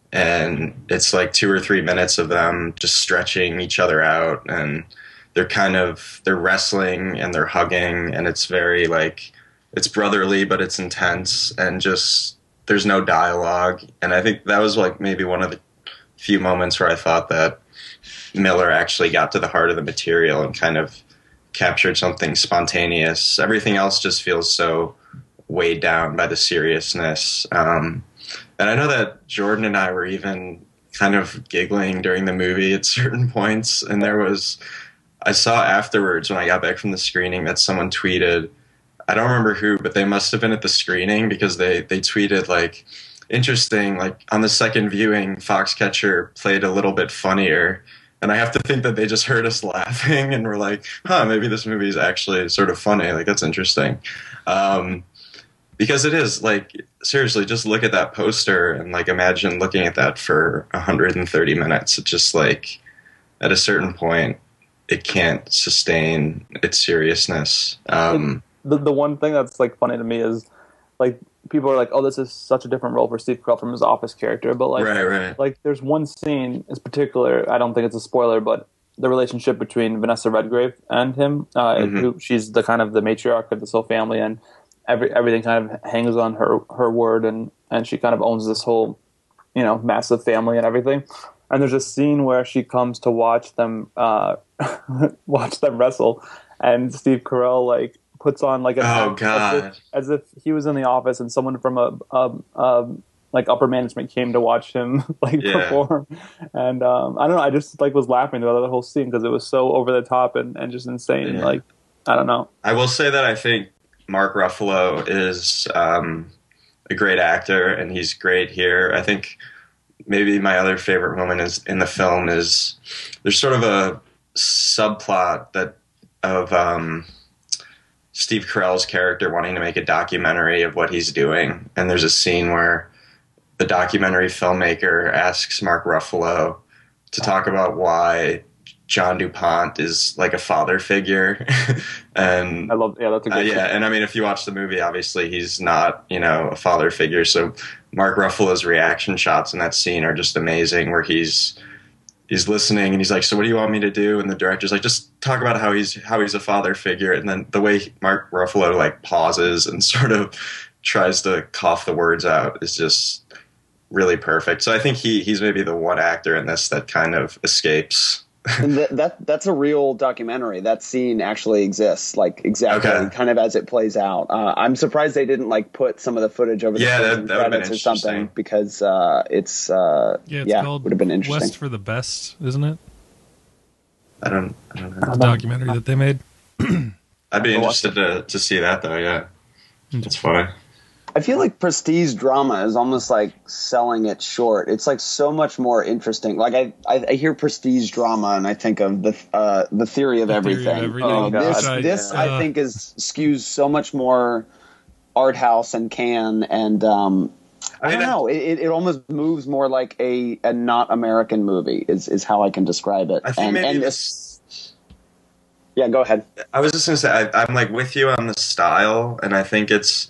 And it's like two or three minutes of them just stretching each other out, and they're kind of, they're wrestling and they're hugging, and it's very like, it's brotherly, but it's intense, and just, there's no dialogue. And I think that was like maybe one of the few moments where I thought that Miller actually got to the heart of the material and kind of captured something spontaneous. Everything else just feels so weighed down by the seriousness. Um, and I know that Jordan and I were even kind of giggling during the movie at certain points, and there was, I saw afterwards when I got back from the screening that someone tweeted, I don't remember who, but they must have been at the screening, because they, they tweeted like, interesting, like on the second viewing, Foxcatcher played a little bit funnier. And I have to think that they just heard us laughing and were like, huh, maybe this movie is actually sort of funny. Like, that's interesting. Um, because it is, like, seriously, just look at that poster and like imagine looking at that for one hundred thirty minutes. It's just like, at a certain point, it can't sustain its seriousness. Um, the the one thing that's like funny to me is like people are like, oh, this is such a different role for Steve Carell from his Office character, but like, right, right. like there's one scene in particular. I don't think it's a spoiler, but the relationship between Vanessa Redgrave and him, uh, Mm-hmm. who she's the kind of the matriarch of this whole family, and every everything kind of hangs on her her word, and and she kind of owns this whole, you know, massive family and everything. And there's a scene where she comes to watch them uh, watch them wrestle, and Steve Carell like puts on like an Oh, act God. as if, as if he was in the office and someone from a, a, a like upper management came to watch him like Yeah. perform. And um, I don't know, I just like was laughing throughout the whole scene because it was so over the top and, and just insane. Yeah. Like, I don't know. I will say that I think Mark Ruffalo is um, a great actor, and he's great here. I think maybe my other favorite moment is in the film is there's sort of a subplot that of um, Steve Carell's character wanting to make a documentary of what he's doing, and there's a scene where the documentary filmmaker asks Mark Ruffalo to talk about why John DuPont is like a father figure. And I love, yeah, that's a uh, good yeah, and I mean, if you watch the movie, obviously he's not, you know, a father figure. So Mark Ruffalo's reaction shots in that scene are just amazing, where he's he's listening and he's like, "So what do you want me to do?" And the director's like, "Just talk about how he's how he's a father figure." And then the way Mark Ruffalo like pauses and sort of tries to cough the words out is just really perfect. So I think he he's maybe the one actor in this that kind of escapes. And that, that that's a real documentary. That scene actually exists, like exactly, Okay. kind of as it plays out. Uh, I'm surprised they didn't like put some of the footage over the Yeah, that- closing that would've been credits or something, interesting. because uh, it's uh, Yeah, it's yeah, called would have been interesting. West for the Best, isn't it? I don't I don't know. The documentary that they made. I'd be interested to to see that though. Yeah, it's funny. I feel like prestige drama is almost like selling it short. It's like so much more interesting. Like I, I, I hear prestige drama and I think of the uh, the theory of The Theory of everything. Everything. Oh, God. this I- this yeah. I think is skews so much more art house and can and um, I, I don't mean, know. It, it it almost moves more like a, a not American movie is, is how I can describe it. I think and, maybe and this. yeah, go ahead. I was just gonna say I, I'm like with you on the style, and I think it's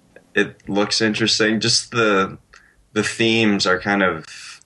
it looks interesting. Just the the themes are kind of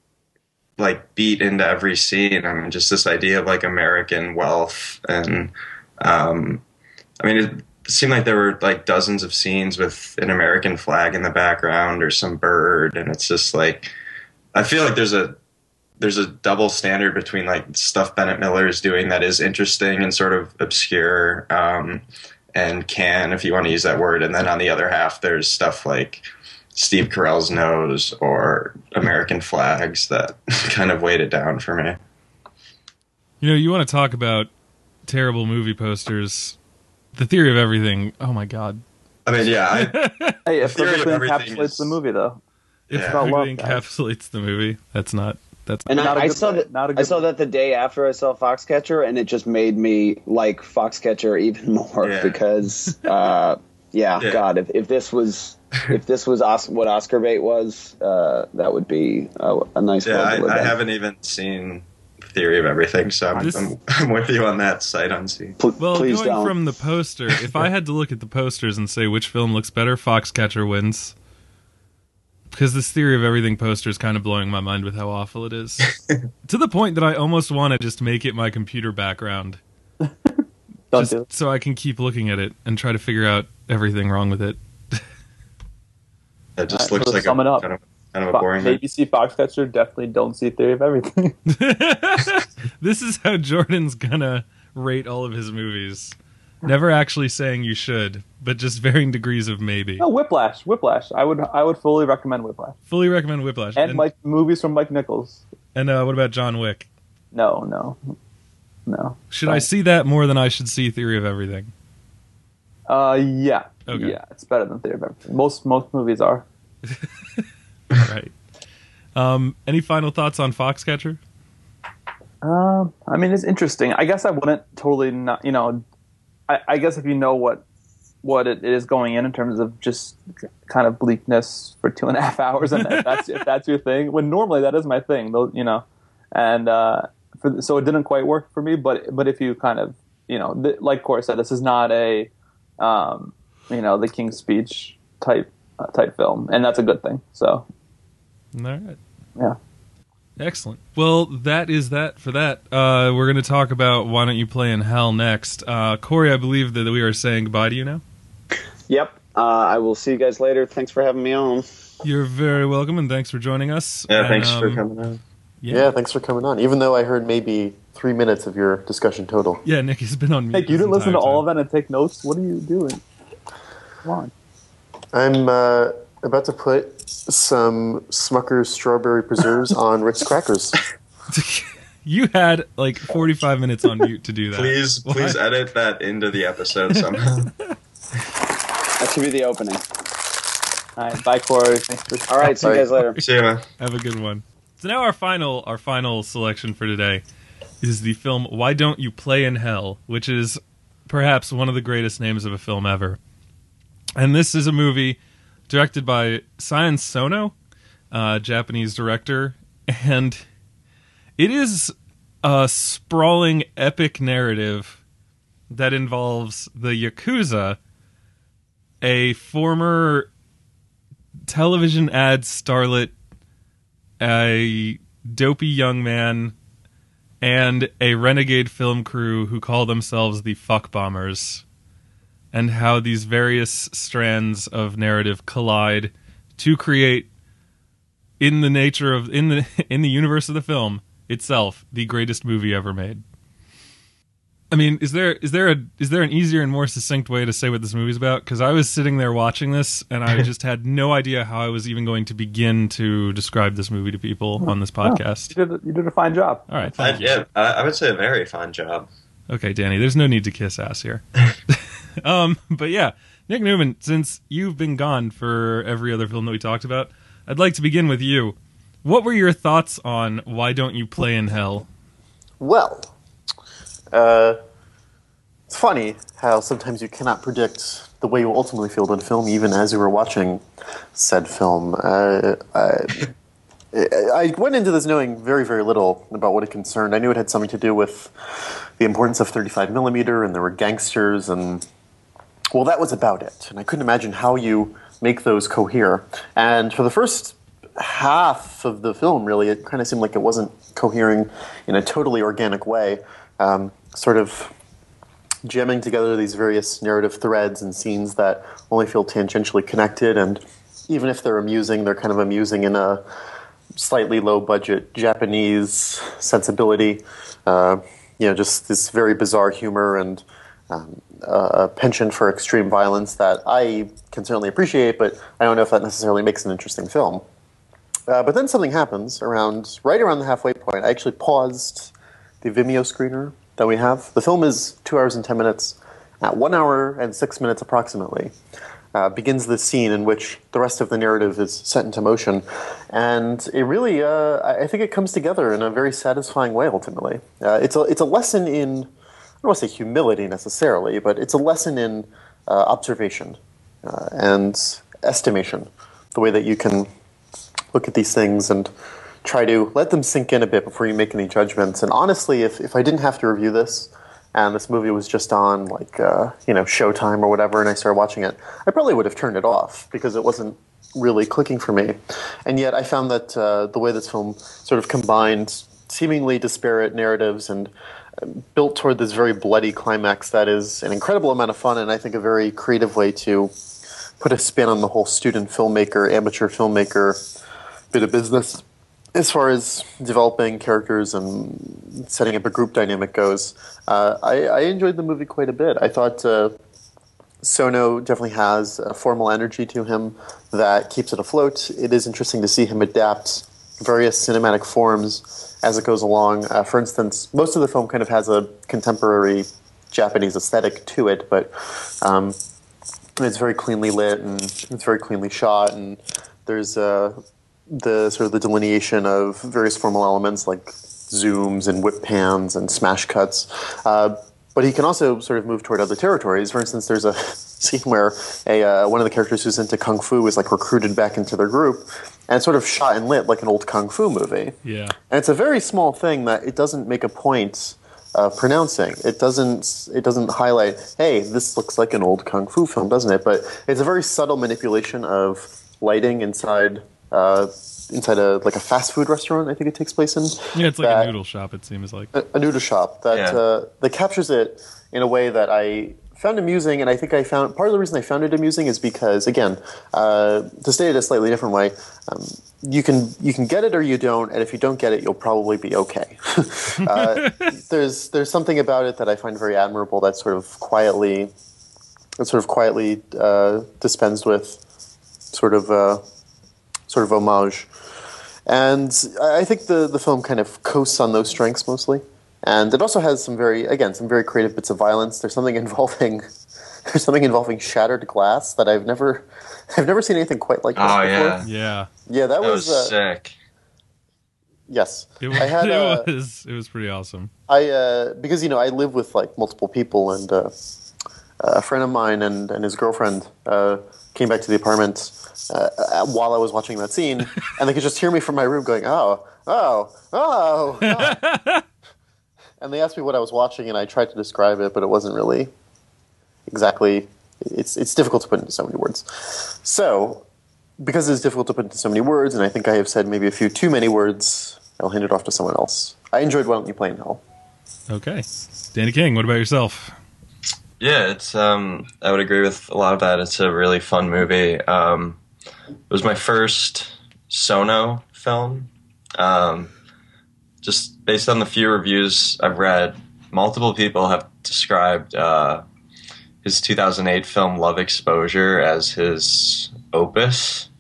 like beat into every scene. I mean, just this idea of like American wealth, and um, I mean, it seemed like there were like dozens of scenes with an American flag in the background or some bird, and it's just like I feel like there's a there's a double standard between like stuff Bennett Miller is doing that is interesting and sort of obscure, um, and can, if you want to use that word, and then on the other half there's stuff like Steve Carell's Nose or American Flags that kind of weighed it down for me. You know, you want to talk about terrible movie posters. The Theory of Everything. Oh my God. I mean, yeah, I, Hey, it Theory of perfectly Everything encapsulates is- the movie, though. If Yeah. about love, everything guys. encapsulates the movie, that's not. That's And Not a I, I good saw way. that. Not a I good saw way. that the day after I saw Foxcatcher, and it just made me like Foxcatcher even more Yeah. because, uh, yeah, Yeah. God, if, if this was if this was Os- what Oscar bait was, uh, that would be a, a nice. yeah, world to live I, I in. haven't even seen Theory of Everything, so I'm, This- I'm, I'm with you on that sight unseen. Pl- well, please going don't. from the poster. If I had to look at the posters and say which film looks better, Foxcatcher wins. Because this Theory of Everything poster is kind of blowing my mind with how awful it is. To the point that I almost want to just make it my computer background. Don't Just do it. so I can keep looking at it and try to figure out everything wrong with it. It just Alright, looks so to like sum a it up, kind of, kind of a Fo- boring. maybe see Foxcatcher, definitely don't see Theory of Everything. This is how Jordan's gonna rate all of his movies. Never actually saying you should, but just varying degrees of maybe. No, Whiplash. Whiplash. I would I would fully recommend Whiplash. Fully recommend Whiplash. And, And, Mike movies from Mike Nichols. and uh, what about John Wick? No, no. No. Should I Fine. see that more than I should see Theory of Everything? Uh yeah. Okay. Yeah, it's better than Theory of Everything. Most most movies are. All right. Um, any final thoughts on Foxcatcher? Um, I mean, it's interesting. I guess I wouldn't totally not. You know, I, I guess if you know what what it is going in in terms of just kind of bleakness for two and a half hours, and if that's if that's your thing. When normally that is my thing, though. You know, and uh, for, so it didn't quite work for me. But but if you kind of you know, th- like Corey said, this is not a um, you know, the King's Speech type uh, type film, and that's a good thing. So All right. yeah. Excellent. Well, that is that for that. Uh, we're going to talk about Why Don't You Play in Hell next. Uh, Corey, I believe that we are saying goodbye to you now. Yep. Uh, I will see you guys later. Thanks for having me on. You're very welcome, and thanks for joining us. Yeah, And, thanks for um, coming on. Yeah. Yeah, thanks for coming on. Even though I heard maybe three minutes of your discussion total. Yeah, Nick has been on mute. Nick, you this didn't listen to entire all of time. that and take notes. What are you doing? Come on. I'm uh, about to put some Smucker's strawberry preserves on Rick's crackers. You had like forty-five minutes on mute to do that. Please, please Why? edit that into the episode somehow. That should be the opening. All right, bye, Corey. Thanks for All right. See you guys later. See you, man. Have a good one. So now our final, our final selection for today. is the film Why Don't You Play in Hell, which is perhaps one of the greatest names of a film ever. And this is a movie directed by Sion Sono, uh, Japanese director, and it is a sprawling, epic narrative that involves the Yakuza, a former television ad starlet, a dopey young man, and a renegade film crew who call themselves the Fuck Bombers, and how these various strands of narrative collide to create, in the nature of in the in the universe of the film itself, the greatest movie ever made. I mean, is there is there a is there an easier and more succinct way to say what this movie's about? Because I was sitting there watching this, and I just had no idea how I was even going to begin to describe this movie to people on this podcast. Oh, you, did a, you did a fine job. All right, I, thank you. yeah, I, I would say a very fine job. Okay, Danny, there's no need to kiss ass here. um, but yeah, Nick Newman, since you've been gone for every other film that we talked about, I'd like to begin with you. What were your thoughts on Why Don't You Play in Hell? Well, uh, it's funny how sometimes you cannot predict the way you ultimately feel about a film, even as you were watching said film. Uh, I, I went into this knowing very, very little about what it concerned. I knew it had something to do with the importance of thirty-five millimeter, and there were gangsters, and, well, that was about it. And I couldn't imagine how you make those cohere. And for the first half of the film, really, it kind of seemed like it wasn't cohering in a totally organic way, um, sort of jamming together these various narrative threads and scenes that only feel tangentially connected, and even if they're amusing, they're kind of amusing in a slightly low-budget Japanese sensibility. Uh, you know, just this very bizarre humor and um, a penchant for extreme violence that I can certainly appreciate, but I don't know if that necessarily makes an interesting film. Uh, but then something happens around right around the halfway point. I actually paused the Vimeo screener that we have. The film is two hours and ten minutes. At one hour and six minutes approximately, uh, begins this scene in which the rest of the narrative is set into motion. And it really, uh, I think it comes together in a very satisfying way, ultimately. Uh, it's, a, it's a lesson in, I don't want to say humility necessarily, but it's a lesson in uh, observation uh, and estimation, the way that you can look at these things and try to let them sink in a bit before you make any judgments. And honestly, if, if I didn't have to review this, and this movie was just on, like, uh, you know, Showtime or whatever, and I started watching it, I probably would have turned it off because it wasn't really clicking for me. And yet I found that uh, the way this film sort of combined seemingly disparate narratives and built toward this very bloody climax that is an incredible amount of fun, and I think a very creative way to put a spin on the whole student filmmaker, amateur filmmaker bit of business. As far as developing characters and setting up a group dynamic goes, uh, I, I enjoyed the movie quite a bit. I thought uh, Sono definitely has a formal energy to him that keeps it afloat. It is interesting to see him adapt various cinematic forms as it goes along. Uh, for instance, most of the film kind of has a contemporary Japanese aesthetic to it, but um, it's very cleanly lit and it's very cleanly shot, and there's a uh, the sort of the delineation of various formal elements like zooms and whip pans and smash cuts. Uh, but he can also sort of move toward other territories. For instance, there's a scene where a uh, one of the characters who's into kung fu is like recruited back into their group, and it's sort of shot and lit like an old kung fu movie. Yeah. And it's a very small thing that it doesn't make a point of pronouncing. It doesn't it doesn't highlight, hey, this looks like an old kung fu film, doesn't it? But it's a very subtle manipulation of lighting inside Uh, inside a like a fast food restaurant, I think it takes place in. Yeah, it's like that, a noodle shop, it seems like. A, a noodle shop that Yeah. uh, that captures it in a way that I found amusing, and I think I found part of the reason I found it amusing is because, again, uh, to state it a slightly different way, um, you can you can get it or you don't, and if you don't get it, you'll probably be okay. uh, there's there's something about it that I find very admirable that sort of quietly, that sort of quietly uh, dispensed with, sort of. Uh, sort of homage. And I think the, the film kind of coasts on those strengths mostly. And it also has some very, again, some very creative bits of violence. There's something involving there's something involving shattered glass that I've never I've never seen anything quite like this Oh, before. yeah. Yeah. Yeah, that, That was, was uh, sick. Yes, It was, I had. Uh, it was it was pretty awesome. I uh, because you know I live with like multiple people, and uh, a friend of mine and, and his girlfriend uh, came back to the apartment uh, while I was watching that scene, and they could just hear me from my room going, "Oh, oh, oh," oh. And they asked me what I was watching, and I tried to describe it, but it wasn't really exactly. It's it's difficult to put into so many words. So, because it's difficult to put into so many words, and I think I have said maybe a few too many words, I'll hand it off to someone else. I enjoyed Why Don't You Play in Hell? Okay, Danny King, what about yourself? Yeah, it's. Um, I would agree with a lot of that. It's a really fun movie. Um, it was my first Sono film. Um, just based on the few reviews I've read, multiple people have described uh, his two thousand eight film Love Exposure as his opus.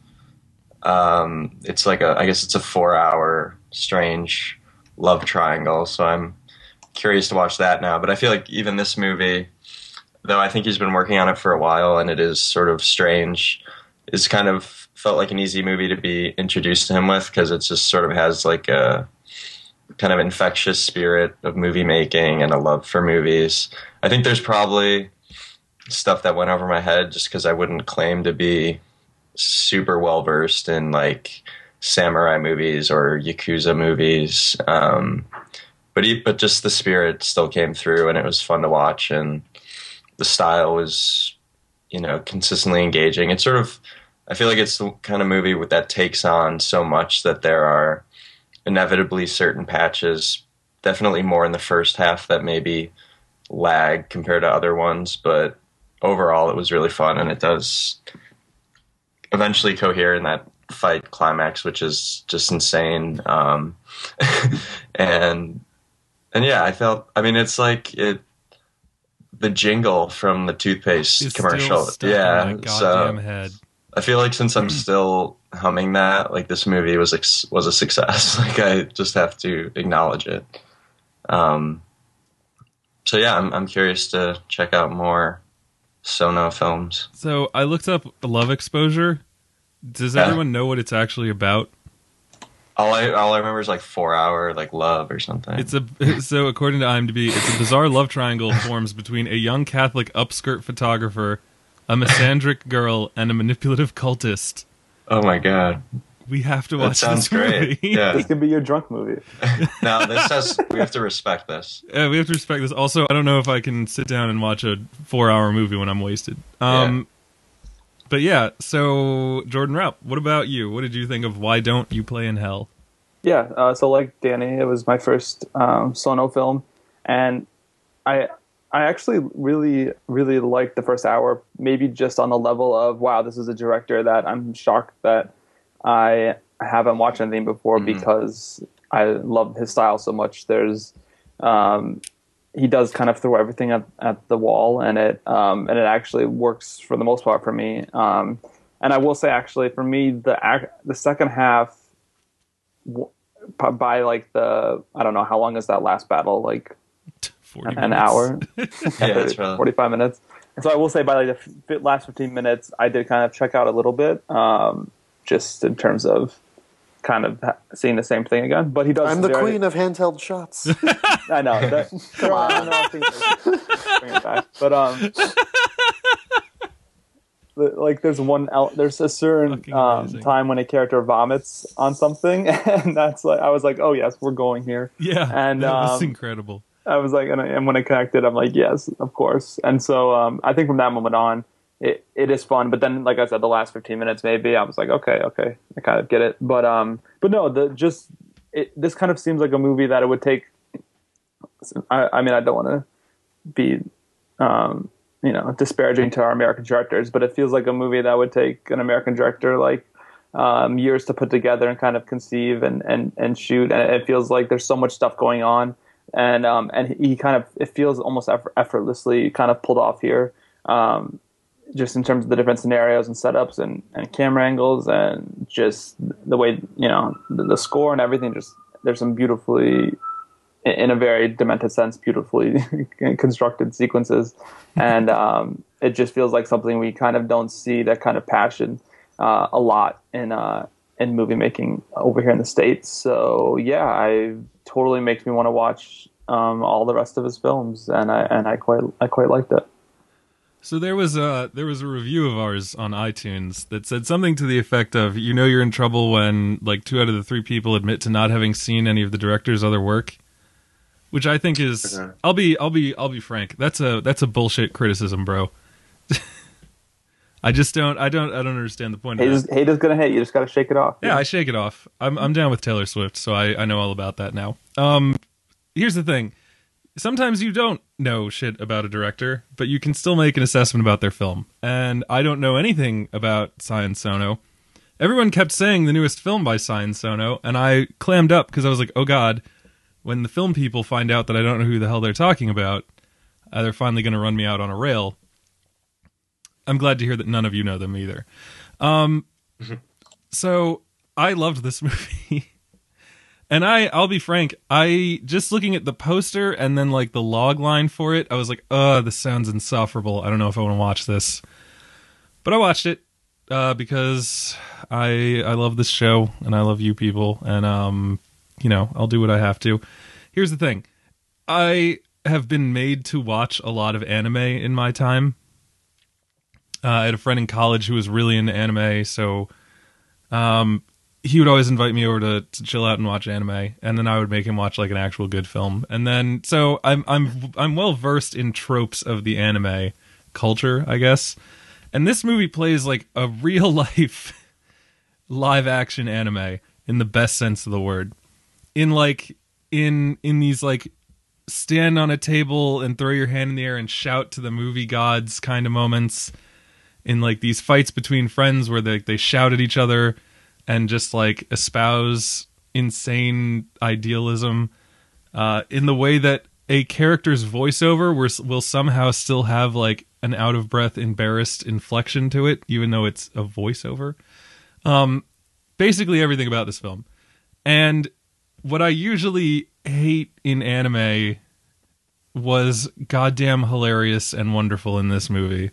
Um, it's like a, I guess it's a four-hour strange love triangle. So I'm curious to watch that now. But I feel like even this movie, though I think he's been working on it for a while and it is sort of strange, it's kind of felt like an easy movie to be introduced to him with, because it just sort of has like a kind of infectious spirit of movie making and a love for movies. I think there's probably stuff that went over my head just because I wouldn't claim to be super well versed in like samurai movies or Yakuza movies. Um, but he, but just the spirit still came through, and it was fun to watch, and the style was, you know, consistently engaging. It's sort of, I feel like it's the kind of movie with, that takes on so much that there are inevitably certain patches, definitely more in the first half, that maybe lag compared to other ones. But overall, it was really fun, and it does eventually cohere in that fight climax, which is just insane. Um, and and yeah, I felt, I mean, it's like it. The jingle from the toothpaste It's commercial, still stuck yeah. in my So goddamn head. I feel like since I'm still humming that, like this movie was ex- was a success. Like I just have to acknowledge it. Um. So yeah, I'm I'm curious to check out more Sono films. So I looked up Love Exposure. Does Yeah. everyone know what it's actually about? All I all I remember is like four hour like love or something. It's a so according to IMDb, it's a bizarre love triangle forms between a young Catholic upskirt photographer, a misandric girl, and a manipulative cultist. Oh my god, We have to that watch sounds this great. movie. Yeah. This can be your drunk movie. Now this has we have to respect this. Yeah, we have to respect this. Also, I don't know if I can sit down and watch a four-hour movie when I'm wasted. Um, But yeah, so Jordan Raup, what about you? What did you think of Why Don't You Play in Hell? Yeah, uh, so like Danny, it was my first um, Sono film, and I I actually really really liked the first hour. Maybe just on the level of, wow, this is a director that I'm shocked that I haven't watched anything before, Mm-hmm. because I love his style so much. There's um, he does kind of throw everything at, at the wall, and it um, and it actually works for the most part for me. Um, and I will say, actually, for me, the ac- the second half, w- by like the I don't know how long is that last battle, like forty an minutes. hour, Yeah, it's really forty-five minutes. And so I will say, by like the f- last fifteen minutes, I did kind of check out a little bit, um, just in terms of kind of ha- seeing the same thing again. But he does. I'm the very- queen of handheld shots. I know. That, there are, I know things that bring it back. But um, the- like there's one, el- there's a certain Fucking um, amazing. time when a character vomits on something, and that's like I was like, oh yes, we're going here. Yeah, And, that was um, incredible. I was like, and, I, and when I connected, I'm like, yes, of course. And so um, I think from that moment on, it, it is fun. But then, like I said, the last fifteen minutes, maybe I was like, okay, okay, I kind of get it. But um, but no, the just it, this kind of seems like a movie that it would take. I, I mean, I don't want to be, um, you know, disparaging to our American directors, but it feels like a movie that would take an American director like um, years to put together and kind of conceive and, and, and shoot. And it feels like there's so much stuff going on, and um, and he kind of it feels almost effort, effortlessly kind of pulled off here, um, just in terms of the different scenarios and setups and, and camera angles and just the way, you know, the, the score and everything. Just there's some beautifully, in a very demented sense, beautifully constructed sequences. And um, it just feels like something we kind of don't see, that kind of passion uh, a lot in uh, in movie making over here in the States. So yeah, I totally makes me want to watch um, all the rest of his films, and I and I quite I quite liked it. So there was a there was a review of ours on iTunes that said something to the effect of, you know, you're in trouble when like two out of the three people admit to not having seen any of the director's other work, which I think is Okay. I'll be I'll be I'll be frank, that's a that's a bullshit criticism, bro. I just don't I don't I don't understand the point Hate of is, that. hate is gonna hate. You just got to shake it off. Yeah, I shake it off. I'm I'm down with Taylor Swift, so I I know all about that now. Um, here's the thing. Sometimes you don't know shit about a director, but you can still make an assessment about their film. And I don't know anything about Sion Sono. Everyone kept saying the newest film by Sion Sono, and I clammed up because I was like, oh god, when the film people find out that I don't know who the hell they're talking about, uh, they're finally going to run me out on a rail. I'm glad to hear that none of you know them either. Um, so I loved this movie. And I, I'll be frank, I, just looking at the poster and then, like, the log line for it, I was like, oh, this sounds insufferable. I don't know if I want to watch this. But I watched it, uh, because I, I love this show, and I love you people, and, um, you know, I'll do what I have to. Here's the thing. I have been made to watch a lot of anime in my time. Uh, I had a friend in college who was really into anime, so, um... he would always invite me over to, to chill out and watch anime, and then I would make him watch like an actual good film. And then, so I'm I'm I'm well versed in tropes of the anime culture, I guess. And this movie plays like a real life live action anime in the best sense of the word. In like in in these like stand on a table and throw your hand in the air and shout to the movie gods kind of moments. In like these fights between friends where they they shout at each other and just like espouse insane idealism, uh, in the way that a character's voiceover will, will somehow still have like an out of breath, embarrassed inflection to it, even though it's a voiceover. Um, basically everything about this film. And what I usually hate in anime was goddamn hilarious and wonderful in this movie.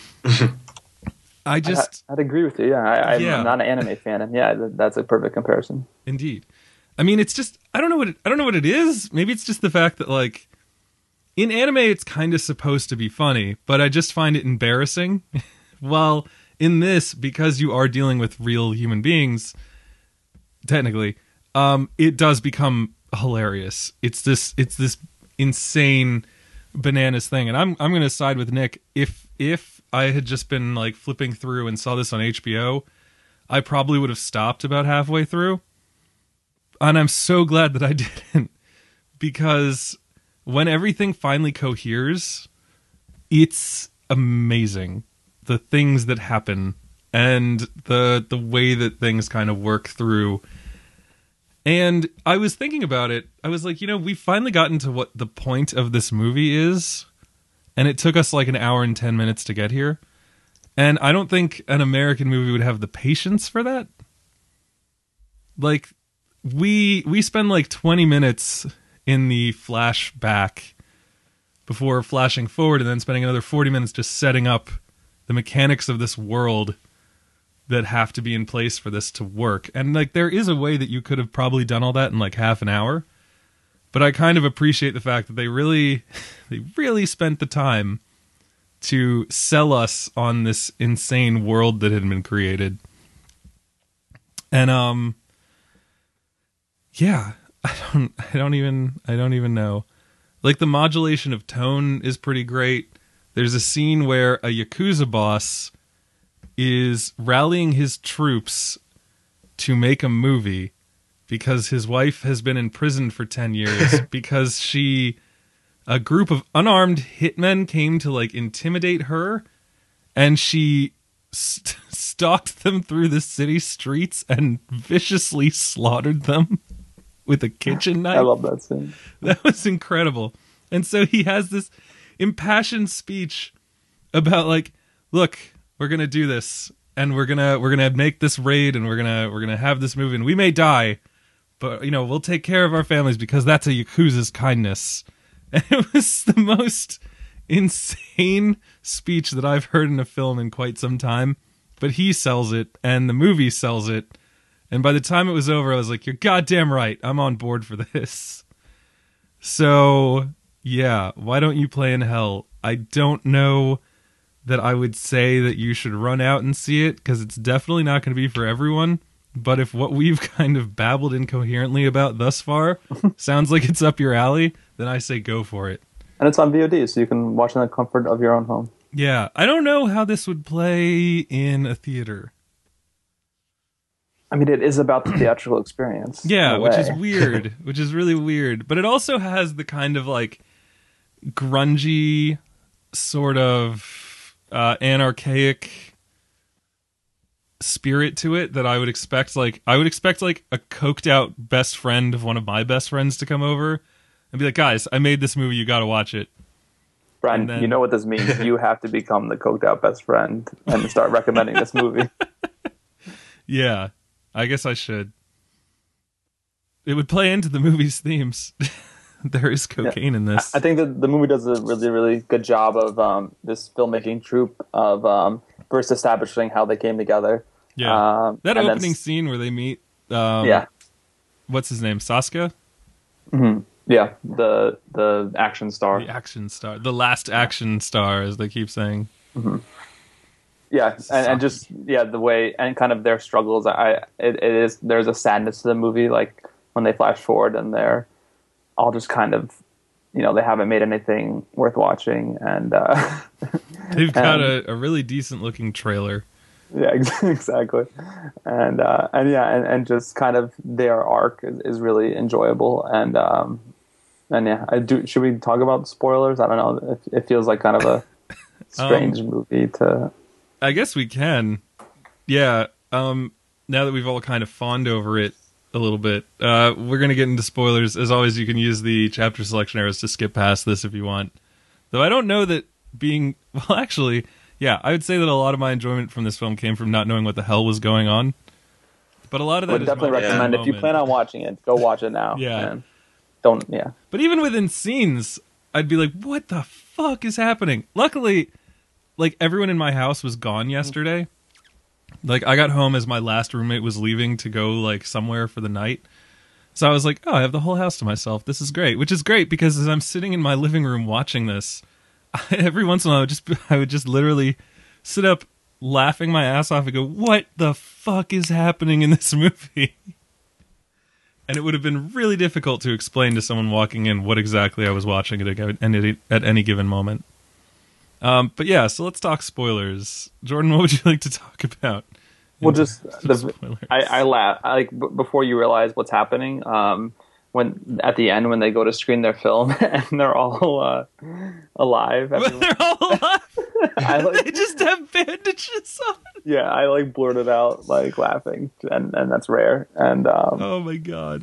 I just... I, I'd agree with you, yeah. I, I'm Yeah. not an anime fan, and yeah, that, that's a perfect comparison. Indeed. I mean, it's just, I don't know what it, I don't know what it is. Maybe it's just the fact that, like, in anime it's kind of supposed to be funny, but I just find it embarrassing. While in this, because you are dealing with real human beings, technically, um, it does become hilarious. It's this, it's this insane bananas thing. And I'm, I'm going to side with Nick. If, if I had just been like flipping through and saw this on H B O, I probably would have stopped about halfway through. And I'm so glad that I didn't, because when everything finally coheres, it's amazing. The things that happen and the the way that things kind of work through. And I was thinking about it. I was like, you know, we've finally gotten to what the point of this movie is. And it took us like an hour and ten minutes to get here. And I don't think an American movie would have the patience for that. Like, we we spend like twenty minutes in the flashback before flashing forward and then spending another forty minutes just setting up the mechanics of this world that have to be in place for this to work. And like, there is a way that you could have probably done all that in like half an hour. But I kind of appreciate the fact that they really, they really spent the time to sell us on this insane world that had been created. And, um, yeah, I don't, I don't even, I don't even know. Like, the modulation of tone is pretty great. There's a scene where a Yakuza boss is rallying his troops to make a movie because his wife has been in prison for ten years because she, a group of unarmed hitmen came to like intimidate her, and she st- stalked them through the city streets and viciously slaughtered them with a kitchen knife. I love that scene. That was incredible. And so he has this impassioned speech about like, look, we're going to do this, and we're going to we're going to make this raid, and we're going to we're going to have this movie, and we may die, but you know, we'll take care of our families because that's a Yakuza's kindness. And it was the most insane speech that I've heard in a film in quite some time, but he sells it and the movie sells it. And by the time it was over, I was like, you're goddamn right. I'm on board for this. So, yeah, why don't you play in hell? I don't know that I would say that you should run out and see it, because it's definitely not going to be for everyone. But if what we've kind of babbled incoherently about thus far sounds like it's up your alley, then I say go for it. And it's on V O D, so you can watch in the comfort of your own home. Yeah, I don't know how this would play in a theater. I mean, it is about the theatrical experience. Yeah, which is way. weird, which is really weird. But it also has the kind of like grungy, sort of uh, anarchaic spirit to it that I would expect. Like, I would expect like a coked out best friend of one of my best friends to come over and be like, "Guys, I made this movie. You got to watch it." Brian, then- you know what this means. You have to become the coked out best friend and start recommending this movie. Yeah, I guess I should. It would play into the movie's themes. There is cocaine in this. I think that the movie does a really, really good job of um, this filmmaking troupe of um, first establishing how they came together. Yeah, Um, that and then opening s- scene where they meet. Um, yeah, what's his name? Sasuke, yeah, the the action star. the action star, the last action star, as they keep saying. Yeah, and, and just yeah, the way and kind of their struggles. I it, it is there's a sadness to the movie, like when they flash forward and they're all just kind of, you know, they haven't made anything worth watching, and uh, They've got And- a, a really decent looking trailer. yeah, ex- exactly, and uh, and yeah, and, and just kind of their arc is, is really enjoyable, and um, and yeah, I do. Should we talk about spoilers? I don't know. It, it feels like kind of a strange movie to. I guess we can. Yeah. Um, now that we've all kind of fawned over it a little bit, uh, we're going to get into spoilers. As always, you can use the chapter selection arrows to skip past this if you want. Though I don't know that being... Well, actually, yeah, I would say that a lot of my enjoyment from this film came from not knowing what the hell was going on. But a lot of that Would is definitely moment to recommend if you moment. plan on watching it, go watch it now. Yeah. and don't yeah. But even within scenes, I'd be like, what the fuck is happening? Luckily, like, everyone in my house was gone yesterday. Like, I got home as my last roommate was leaving to go, like, somewhere for the night. So I was like, oh, I have the whole house to myself. This is great. Which is great, because as I'm sitting in my living room watching this, I, every once in a while, I would, just, I would just literally sit up laughing my ass off and go, what the fuck is happening in this movie? And it would have been really difficult to explain to someone walking in what exactly I was watching at, a, any- at any given moment. Um, but yeah, so let's talk spoilers. Jordan, what would you like to talk about? Well, in just terms the, of spoilers? I, I laugh I, like b- before you realize what's happening. Um, when at the end when they go to screen their film and they're all uh, alive. But everyone- they're all alive. I like- They just have bandages on. yeah, I like blurted out like laughing, and and that's rare. And um, Oh my god!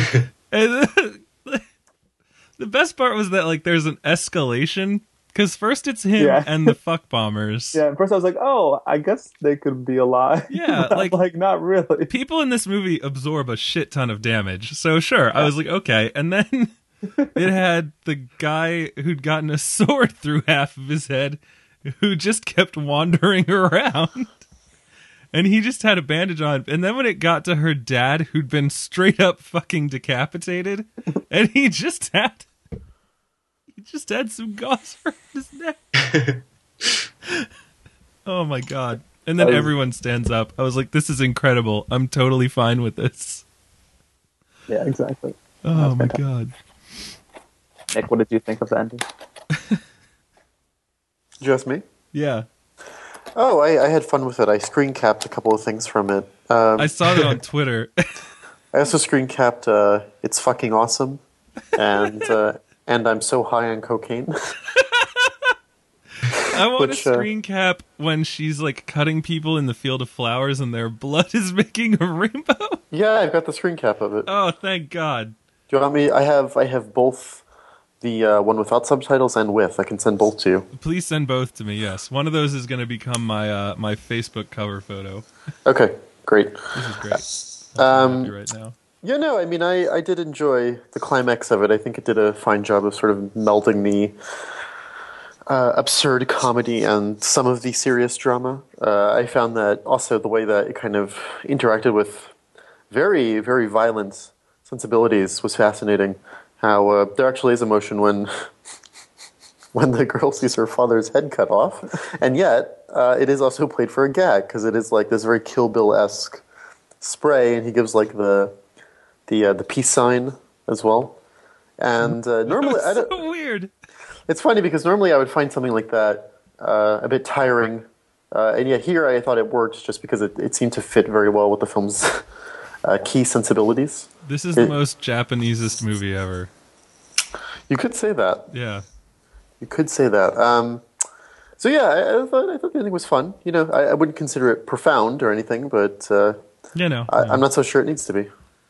And the, the best part was that like there's an escalation, because first it's him Yeah. and the fuck bombers. yeah, at first I was like, oh, I guess they could be alive. Yeah, But, like- like not really. People in this movie absorb a shit ton of damage. So sure, I was like, okay. And then it had the guy who'd gotten a sword through half of his head who just kept wandering around. And he just had a bandage on. And then when it got to her dad, who'd been straight up fucking decapitated, and he just had he just had some gauze around his neck. Oh my god. And then That was- everyone stands up. I was like, this is incredible. I'm totally fine with this. Yeah, exactly. Oh my fantastic. god. Nick, what did you think of the ending? Just me? Yeah. Oh, I, I had fun with it. I screen capped a couple of things from it. Um, I saw that on Twitter. I also screen capped uh, "It's fucking awesome," and uh, and I'm so high on cocaine. I want Which, to uh, screen cap when she's like cutting people in the field of flowers and their blood is making a rainbow. Yeah, I've got the screen cap of it. Oh, thank God. Do you want me? I have I have both the uh, one without subtitles and with. I can send both to you. Please send both to me. Yes, one of those is going to become my uh, my Facebook cover photo. Okay, great. This is great. I'm so Um, happy right now. Yeah, no, I mean, I, I did enjoy the climax of it. I think it did a fine job of sort of melding the uh, absurd comedy and some of the serious drama. Uh, I found that also the way that it kind of interacted with very, very violent sensibilities was fascinating. How uh, there actually is emotion when when the girl sees her father's head cut off, and yet uh, it is also played for a gag because it is like this very Kill Bill-esque spray, and he gives like the the uh, the peace sign as well. And uh, normally, I don't, so weird. It's funny because normally I would find something like that uh, a bit tiring, uh, and yet here I thought it worked just because it, it seemed to fit very well with the film's uh, key sensibilities. This is it, the most Japanesest movie ever. You could say that. Yeah. You could say that. Um, so yeah, I, I thought I thought the ending was fun. You know, I, I wouldn't consider it profound or anything, but uh, yeah, no, I, no. I'm not so sure it needs to be.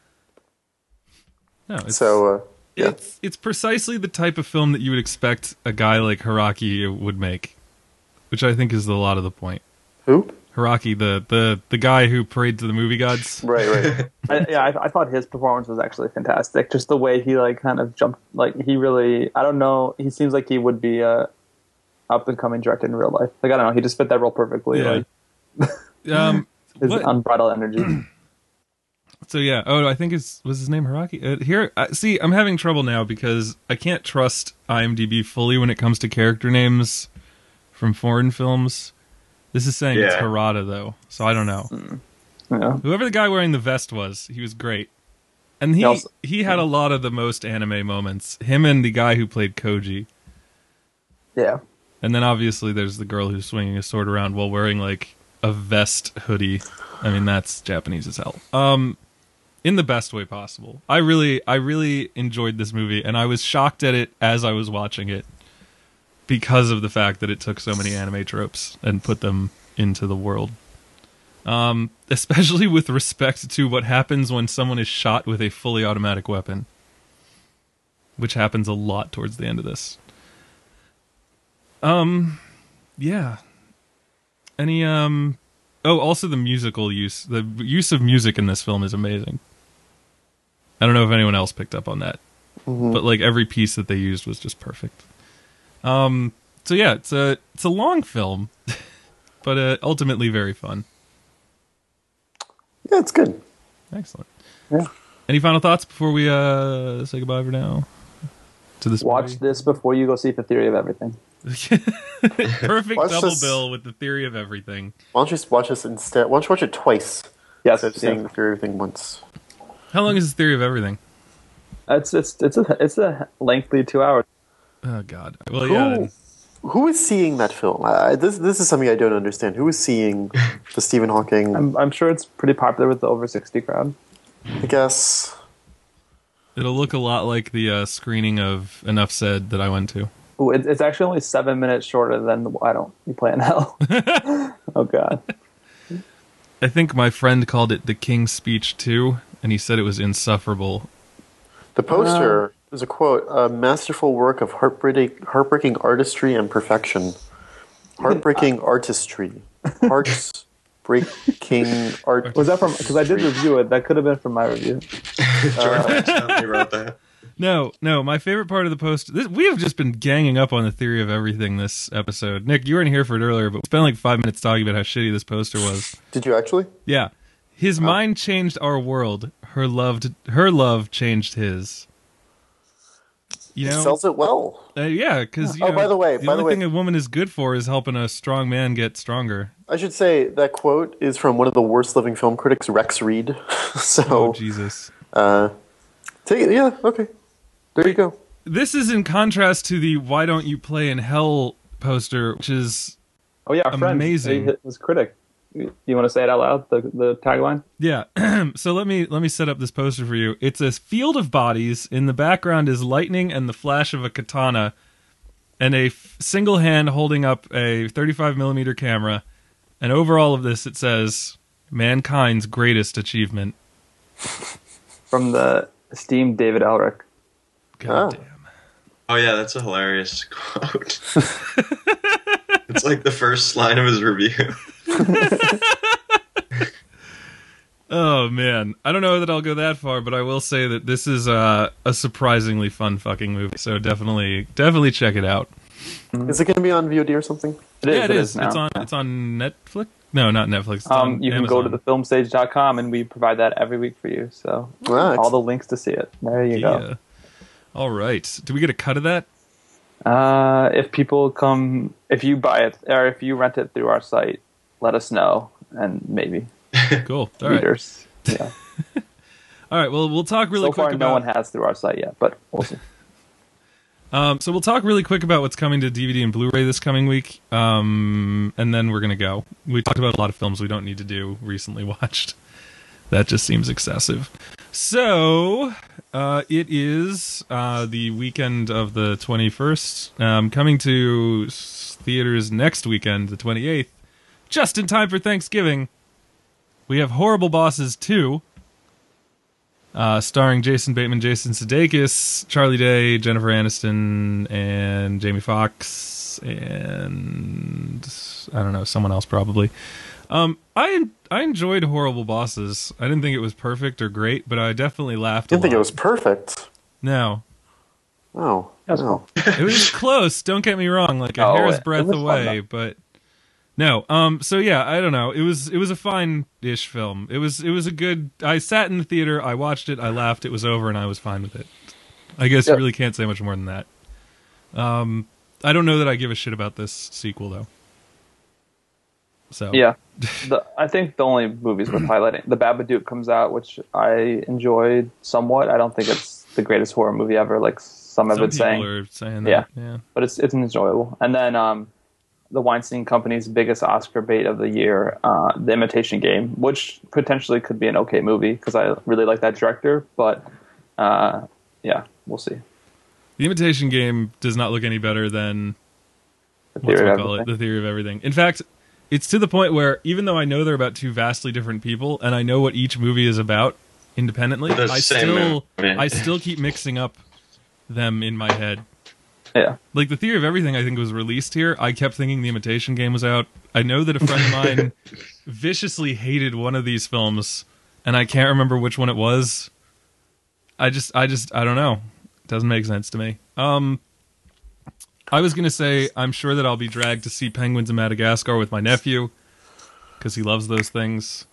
No, it's, so uh, yeah. it's it's precisely the type of film that you would expect a guy like Hiraki would make, which I think is a lot of the point. Who? Hiraki, the the the guy who prayed to the movie gods. Right, right. I, yeah, I, I thought his performance was actually fantastic. Just the way he like kind of jumped, like he really, I don't know, he seems like he would be a up and coming director in real life. Like I don't know, he just fit that role perfectly. Yeah. Like, um, his what- unbridled energy. So yeah, oh, I think it's was his name Hiraki. Uh, here, uh, see, I'm having trouble now because I can't trust IMDb fully when it comes to character names from foreign films. This is saying it's Yeah. Harada though, so I don't know. Yeah. Whoever the guy wearing the vest was, he was great, and he He also- he had a lot of the most anime moments. Him and the guy who played Koji, Yeah. and then obviously there's the girl who's swinging a sword around while wearing like a vest hoodie. I mean, that's Japanese as hell. Um. In the best way possible. I really, I really enjoyed this movie, and I was shocked at it as I was watching it because of the fact that it took so many anime tropes and put them into the world. Um, especially with respect to what happens when someone is shot with a fully automatic weapon, which happens a lot towards the end of this. Um, yeah. Any um. Oh, also the musical use. The use of music in this film is amazing. I don't know if anyone else picked up on that. Mm-hmm. But like every piece that they used was just perfect. Um so yeah, it's a it's a long film, but uh, ultimately very fun. Yeah, it's good. Excellent. Yeah. Any final thoughts before we uh say goodbye for now? To this Watch movie? this before you go see The Theory of Everything. Perfect Watch double this. bill with the theory of everything. Why don't you just watch this instead? Why don't you watch it twice Yes. instead of seeing Yeah. the Theory of Everything once? How long is the theory of everything? It's it's it's a it's a lengthy two hours. Oh god. Well Who, yeah. then. who is seeing that film? I, this this is something I don't understand. Who is seeing the Stephen Hawking? I'm I'm sure it's pretty popular with the over sixty crowd. I guess. It'll look a lot like the uh, screening of Enough Said that I went to. Ooh, it, it's actually only seven minutes shorter than the Why Don't You Play in Hell? Oh god. I think my friend called it The King's Speech two, and he said it was insufferable. The poster is a quote: "A masterful work of heartbreaking, heartbreaking artistry and perfection. Heartbreaking artistry. Hearts breaking art." Was that from? Because I did review it. That could have been from my review. Jordan accidentally wrote that. No, no, my favorite part of the poster... This, we have just been ganging up on the theory of everything this episode. Nick, you weren't here for it earlier, but we spent like five minutes talking about how shitty this poster was. Did you actually? Yeah. His mind changed our world. Her loved, her love changed his. You He know? sells it well. Uh, yeah, because Oh, by the way, the by only the way- thing a woman is good for is helping a strong man get stronger. I should say that quote is from one of the worst living film critics, Rex Reed. so, Oh, Jesus. uh, take it. Yeah, okay. There you go. This is in contrast to the "Why Don't You Play in Hell" poster, which is Oh yeah, our friend. Amazing. He hit- was critic. You, you want to say it out loud? The the tagline. yeah. So let me let me set up this poster for you. It's a field of bodies. In the background is lightning and the flash of a katana, and a f- single hand holding up a thirty-five millimeter camera. And over all of this, it says, "Mankind's greatest achievement." From the esteemed David Elric. God Ah. damn. Oh yeah, that's a hilarious quote. It's like the first line of his review. Oh man, I don't know that I'll go that far, but I will say that this is uh, a surprisingly fun fucking movie. So definitely, definitely check it out. Is it going to be on V O D or something? It is. Yeah, it it is. is now. It's on. It's on Netflix. No, not Netflix. It's Um, on you can go to Amazon. the film stage dot com and we provide that every week for you. So Ah, all the links to see it. There you go. Yeah. All right. Do we get a cut of that? Uh, if people come, if you buy it or if you rent it through our site, let us know and maybe Cool. All right. readers. Yeah. All right. Well, we'll talk really so quick far, about. no one has through our site yet, but we'll see. Um, so we'll talk really quick about what's coming to D V D and Blu-ray this coming week, um, and then we're gonna go. We talked about a lot of films we don't need to do recently watched. That just seems excessive. So uh, it is uh, the weekend of the twenty-first, um, coming to theaters next weekend, the twenty-eighth, just in time for Thanksgiving. We have Horrible Bosses two. Uh, starring Jason Bateman, Jason Sudeikis, Charlie Day, Jennifer Aniston, and Jamie Foxx, and I don't know, someone else probably. Um, I I enjoyed Horrible Bosses. I didn't think it was perfect or great, but I definitely laughed. I a didn't think lot. it was perfect. No, Oh, That's no. cool. it was close. Don't get me wrong, like a Oh, hair's it- breadth it was fun, away, though. but no. Um. So yeah, I don't know. It was it was a fine-ish film. It was it was a good. I sat in the theater. I watched it. I laughed. It was over, and I was fine with it. I guess you Yep. really can't say much more than that. Um. I don't know that I give a shit about this sequel though. So Yeah, the, I think the only movies worth highlighting, The Babadook comes out, which I enjoyed somewhat. I don't think it's the greatest horror movie ever, like some have some been people saying, are saying that. Yeah. Yeah. but it's it's enjoyable. And then um, the Weinstein Company's biggest Oscar bait of the year, uh, The Imitation Game, which potentially could be an okay movie because I really like that director. But uh, yeah, we'll see. The Imitation Game does not look any better than The what's Theory we of call it, Everything. the Theory of Everything. In fact, it's to the point where even though I know they're about two vastly different people, and I know what each movie is about independently, They're the I same still movie. I still keep mixing up them in my head. Yeah, Like the Theory of Everything, I think was released here. I kept thinking the Imitation Game was out. I know that a friend of mine viciously hated one of these films, and I can't remember which one it was. I just, I just, I don't know. It doesn't make sense to me. Um, I was gonna say I'm sure that I'll be dragged to see Penguins in Madagascar with my nephew because he loves those things.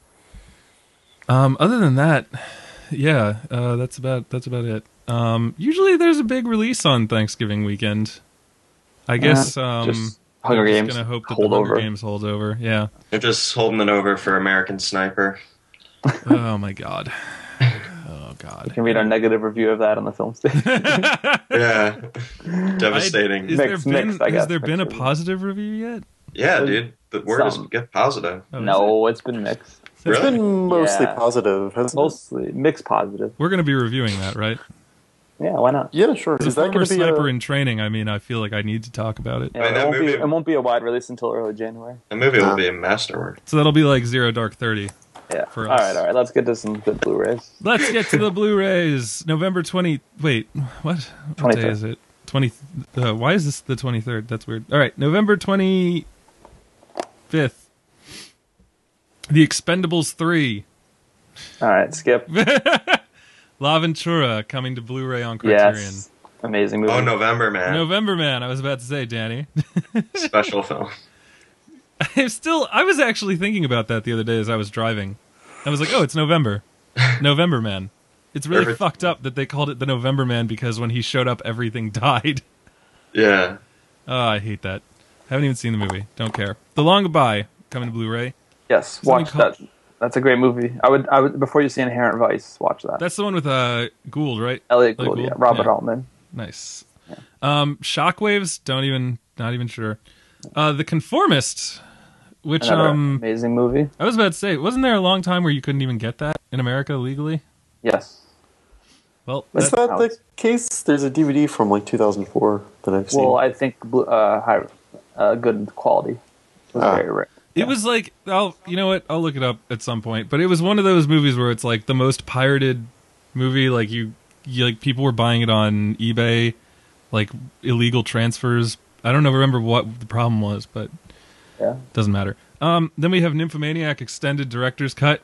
Um, other than that, yeah, uh, that's about that's about it. Um, usually there's a big release on Thanksgiving weekend. I guess um, just Hunger I'm just Games gonna hope that hold the Hunger over. Games holds over. Yeah. They're just holding it over for American Sniper. Oh my god. Oh god. You can read our negative review of that on the film stage. Yeah, devastating. I, is Mixed, there been mixed, I has guess, there been a mixed review. positive review yet? yeah, dude. The word is Some. get positive. Oh, is No, it's been mixed. It's Really? been mostly Yeah. positive, hasn't Mostly mixed positive. it? We're going to be reviewing that, right? Yeah, why not? it? Yeah, sure. As Is a that former going to be sniper a... in training, I mean, I feel like I need to talk about it. Yeah, mean, it, that won't be, movie- it won't be a wide release until early January. The movie will Ah. be a masterwork. So that'll be like Zero Dark Thirty. Yeah. For all us. right, all right. Let's get to some good Blu-rays. Let's get to the Blu-rays. November twentieth. Wait, what? What day twenty-third. is it? twenty. Uh, why is this the twenty-third? That's weird. All right, November twenty-fifth. The Expendables three. All right, skip. La Ventura coming to Blu-ray on Criterion. Yes, amazing movie. Oh, November Man. November Man. I was about to say, Danny. Special film. I'm still. I was actually thinking about that the other day as I was driving. I was like, "Oh, it's November, November Man." It's really Perfect. fucked up that they called it the November Man because when he showed up, everything died. Yeah. Oh, I hate that. Haven't even seen the movie. Don't care. The Long Goodbye coming to Blu-ray. Yes, Something watch called- that. That's a great movie. I would, I would before you see Inherent Vice, watch that. That's the one with uh Gould, right? Elliot Elliot Gould, yeah. Gould? Robert Yeah. Altman. Nice. Um, Shockwaves. Don't even. Not even sure. Uh, The Conformist, which Another um, amazing movie. I was about to say, wasn't there a long time where you couldn't even get that in America legally? Yes. Well, Is that- that the case? There's a D V D from like two thousand four that I've seen. Well, I think blu- uh, high, uh, good quality. It was Ah. very rare. It was like, I'll, you know what? I'll look it up at some point. But it was one of those movies where it's like the most pirated movie. Like you, you like people were buying it on eBay, like illegal transfers. I don't know, remember what the problem was, but Yeah. doesn't matter. Um, then we have Nymphomaniac Extended Director's Cut.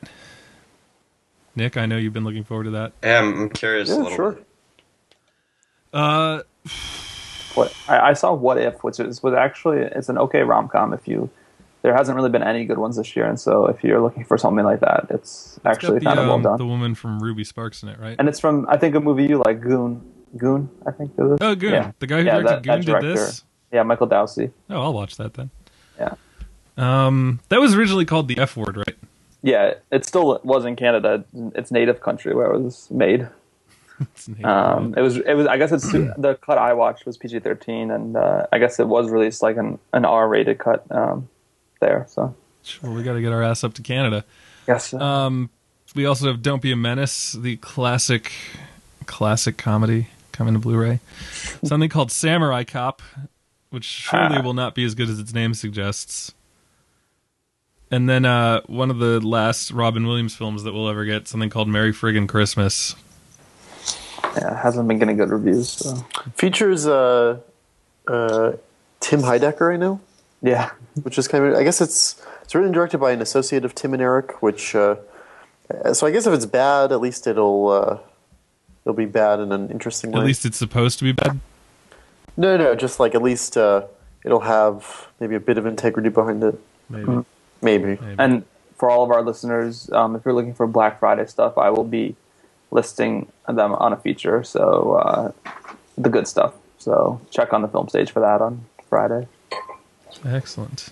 Nick, I know you've been looking forward to that. Yeah, I'm I'm curious a yeah, little sure. bit. Uh, what I, I saw What If, which is was actually it's an okay rom com. If you there hasn't really been any good ones this year, and so if you're looking for something like that, it's, It's actually got kind the, of well um, done. the woman from Ruby Sparks in it, right? And it's from I think a movie you like, Goon. Goon, I think it was. Oh, Goon. Yeah. The guy who Yeah, directed that- that Goon did director. this? Yeah, Michael Dowsey. Oh, I'll watch that then. Yeah. Um, that was originally called The F Word, right? Yeah, it still was in Canada, its native country where it was made. It's named- Um, it was, it was. I guess it's the cut I watched was P G thirteen, and uh, I guess it was released like an, an R rated cut um, there. So Sure, we got to get our ass up to Canada. yes, Um, we also have Don't Be a Menace, the classic, classic comedy coming to Blu-ray. Something called Samurai Cop, which surely Ah. will not be as good as its name suggests. And then uh, one of the last Robin Williams films that we'll ever get, something called Merry Friggin' Christmas. yeah, it hasn't been getting good reviews. So Features uh, uh, Tim Heidecker, I know, yeah, which is kind of. I guess it's it's written and directed by an associate of Tim and Eric, which. Uh, so I guess if it's bad, at least it'll uh, it'll be bad in an interesting way. At least it's supposed to be bad. No, no, just like at least uh, it'll have maybe a bit of integrity behind it. Maybe. Maybe. Maybe. and for all of our listeners, um, if you're looking for Black Friday stuff, I will be listing them on a feature. So uh, the good stuff. So check on the film stage for that on Friday. Excellent.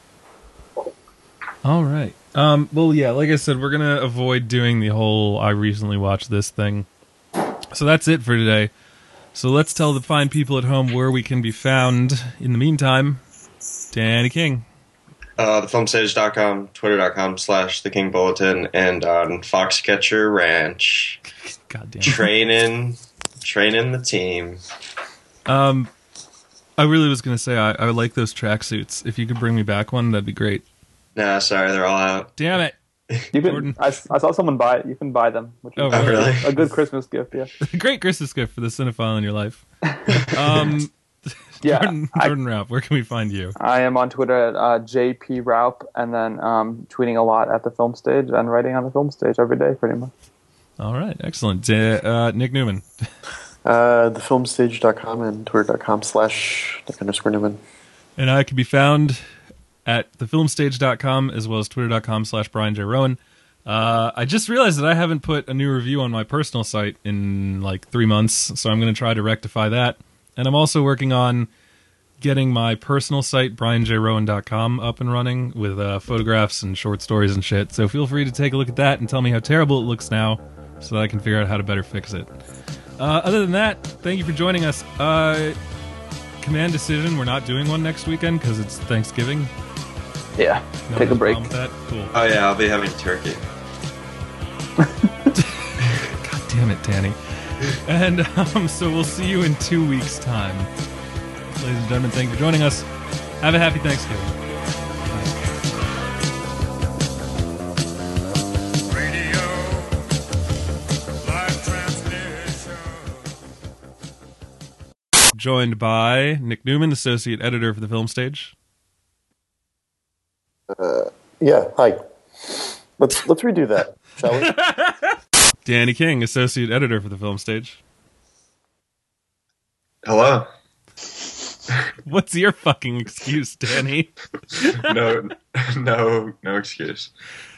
All right. Um, well, yeah, like I said, we're going to avoid doing the whole I recently watched this thing. So that's it for today. So let's tell the fine people at home where we can be found. In the meantime, Danny King. Uh, thefilmstage dot com, twitter dot com slash the King Bulletin, and on Foxcatcher Ranch. God damn it. Training, training the team. Um, I really was going to say, I, I like those tracksuits. If you could bring me back one, that'd be great. Nah, sorry, they're all out. Damn it. You Jordan. can. I, I saw someone buy it. You can buy them, which is Oh, Oh, really? a good Christmas gift. Yeah. Great Christmas gift for the cinephile in your life. Um, Yeah. Jordan, I, Jordan Raup, where can we find you? I am on Twitter at uh, J P Raup, and then um, tweeting a lot at the film stage and writing on the film stage every day, pretty much. All right, excellent. Uh, uh, Nick Newman. Uh, thefilmstage dot com and twitter dot com slash Nick underscore Newman. And I can be found at thefilmstage dot com as well as twitter dot com slash Brian J. Rowan. Uh, I just realized that I haven't put a new review on my personal site in like three months, so I'm going to try to rectify that. And I'm also working on getting my personal site, brian j rowan dot com, up and running with uh, photographs and short stories and shit. So feel free to take a look at that and tell me how terrible it looks now so that I can figure out how to better fix it. Uh, other than that, thank you for joining us. Uh, Command Decision, we're not doing one next weekend because it's Thanksgiving. Yeah. No Take a break. problem with that? Cool. Oh yeah, I'll be having turkey. God damn it, Danny. And um, so we'll see you in two weeks' time. Ladies and gentlemen, thank you for joining us. Have a happy Thanksgiving. Radio, live transmission. Joined by Nick Newman, associate editor for the Film Stage. Yeah, hi. Let's let's redo that, shall we? Danny King, associate editor for the Film Stage. Hello. What's your fucking excuse, Danny? No, no, no excuse.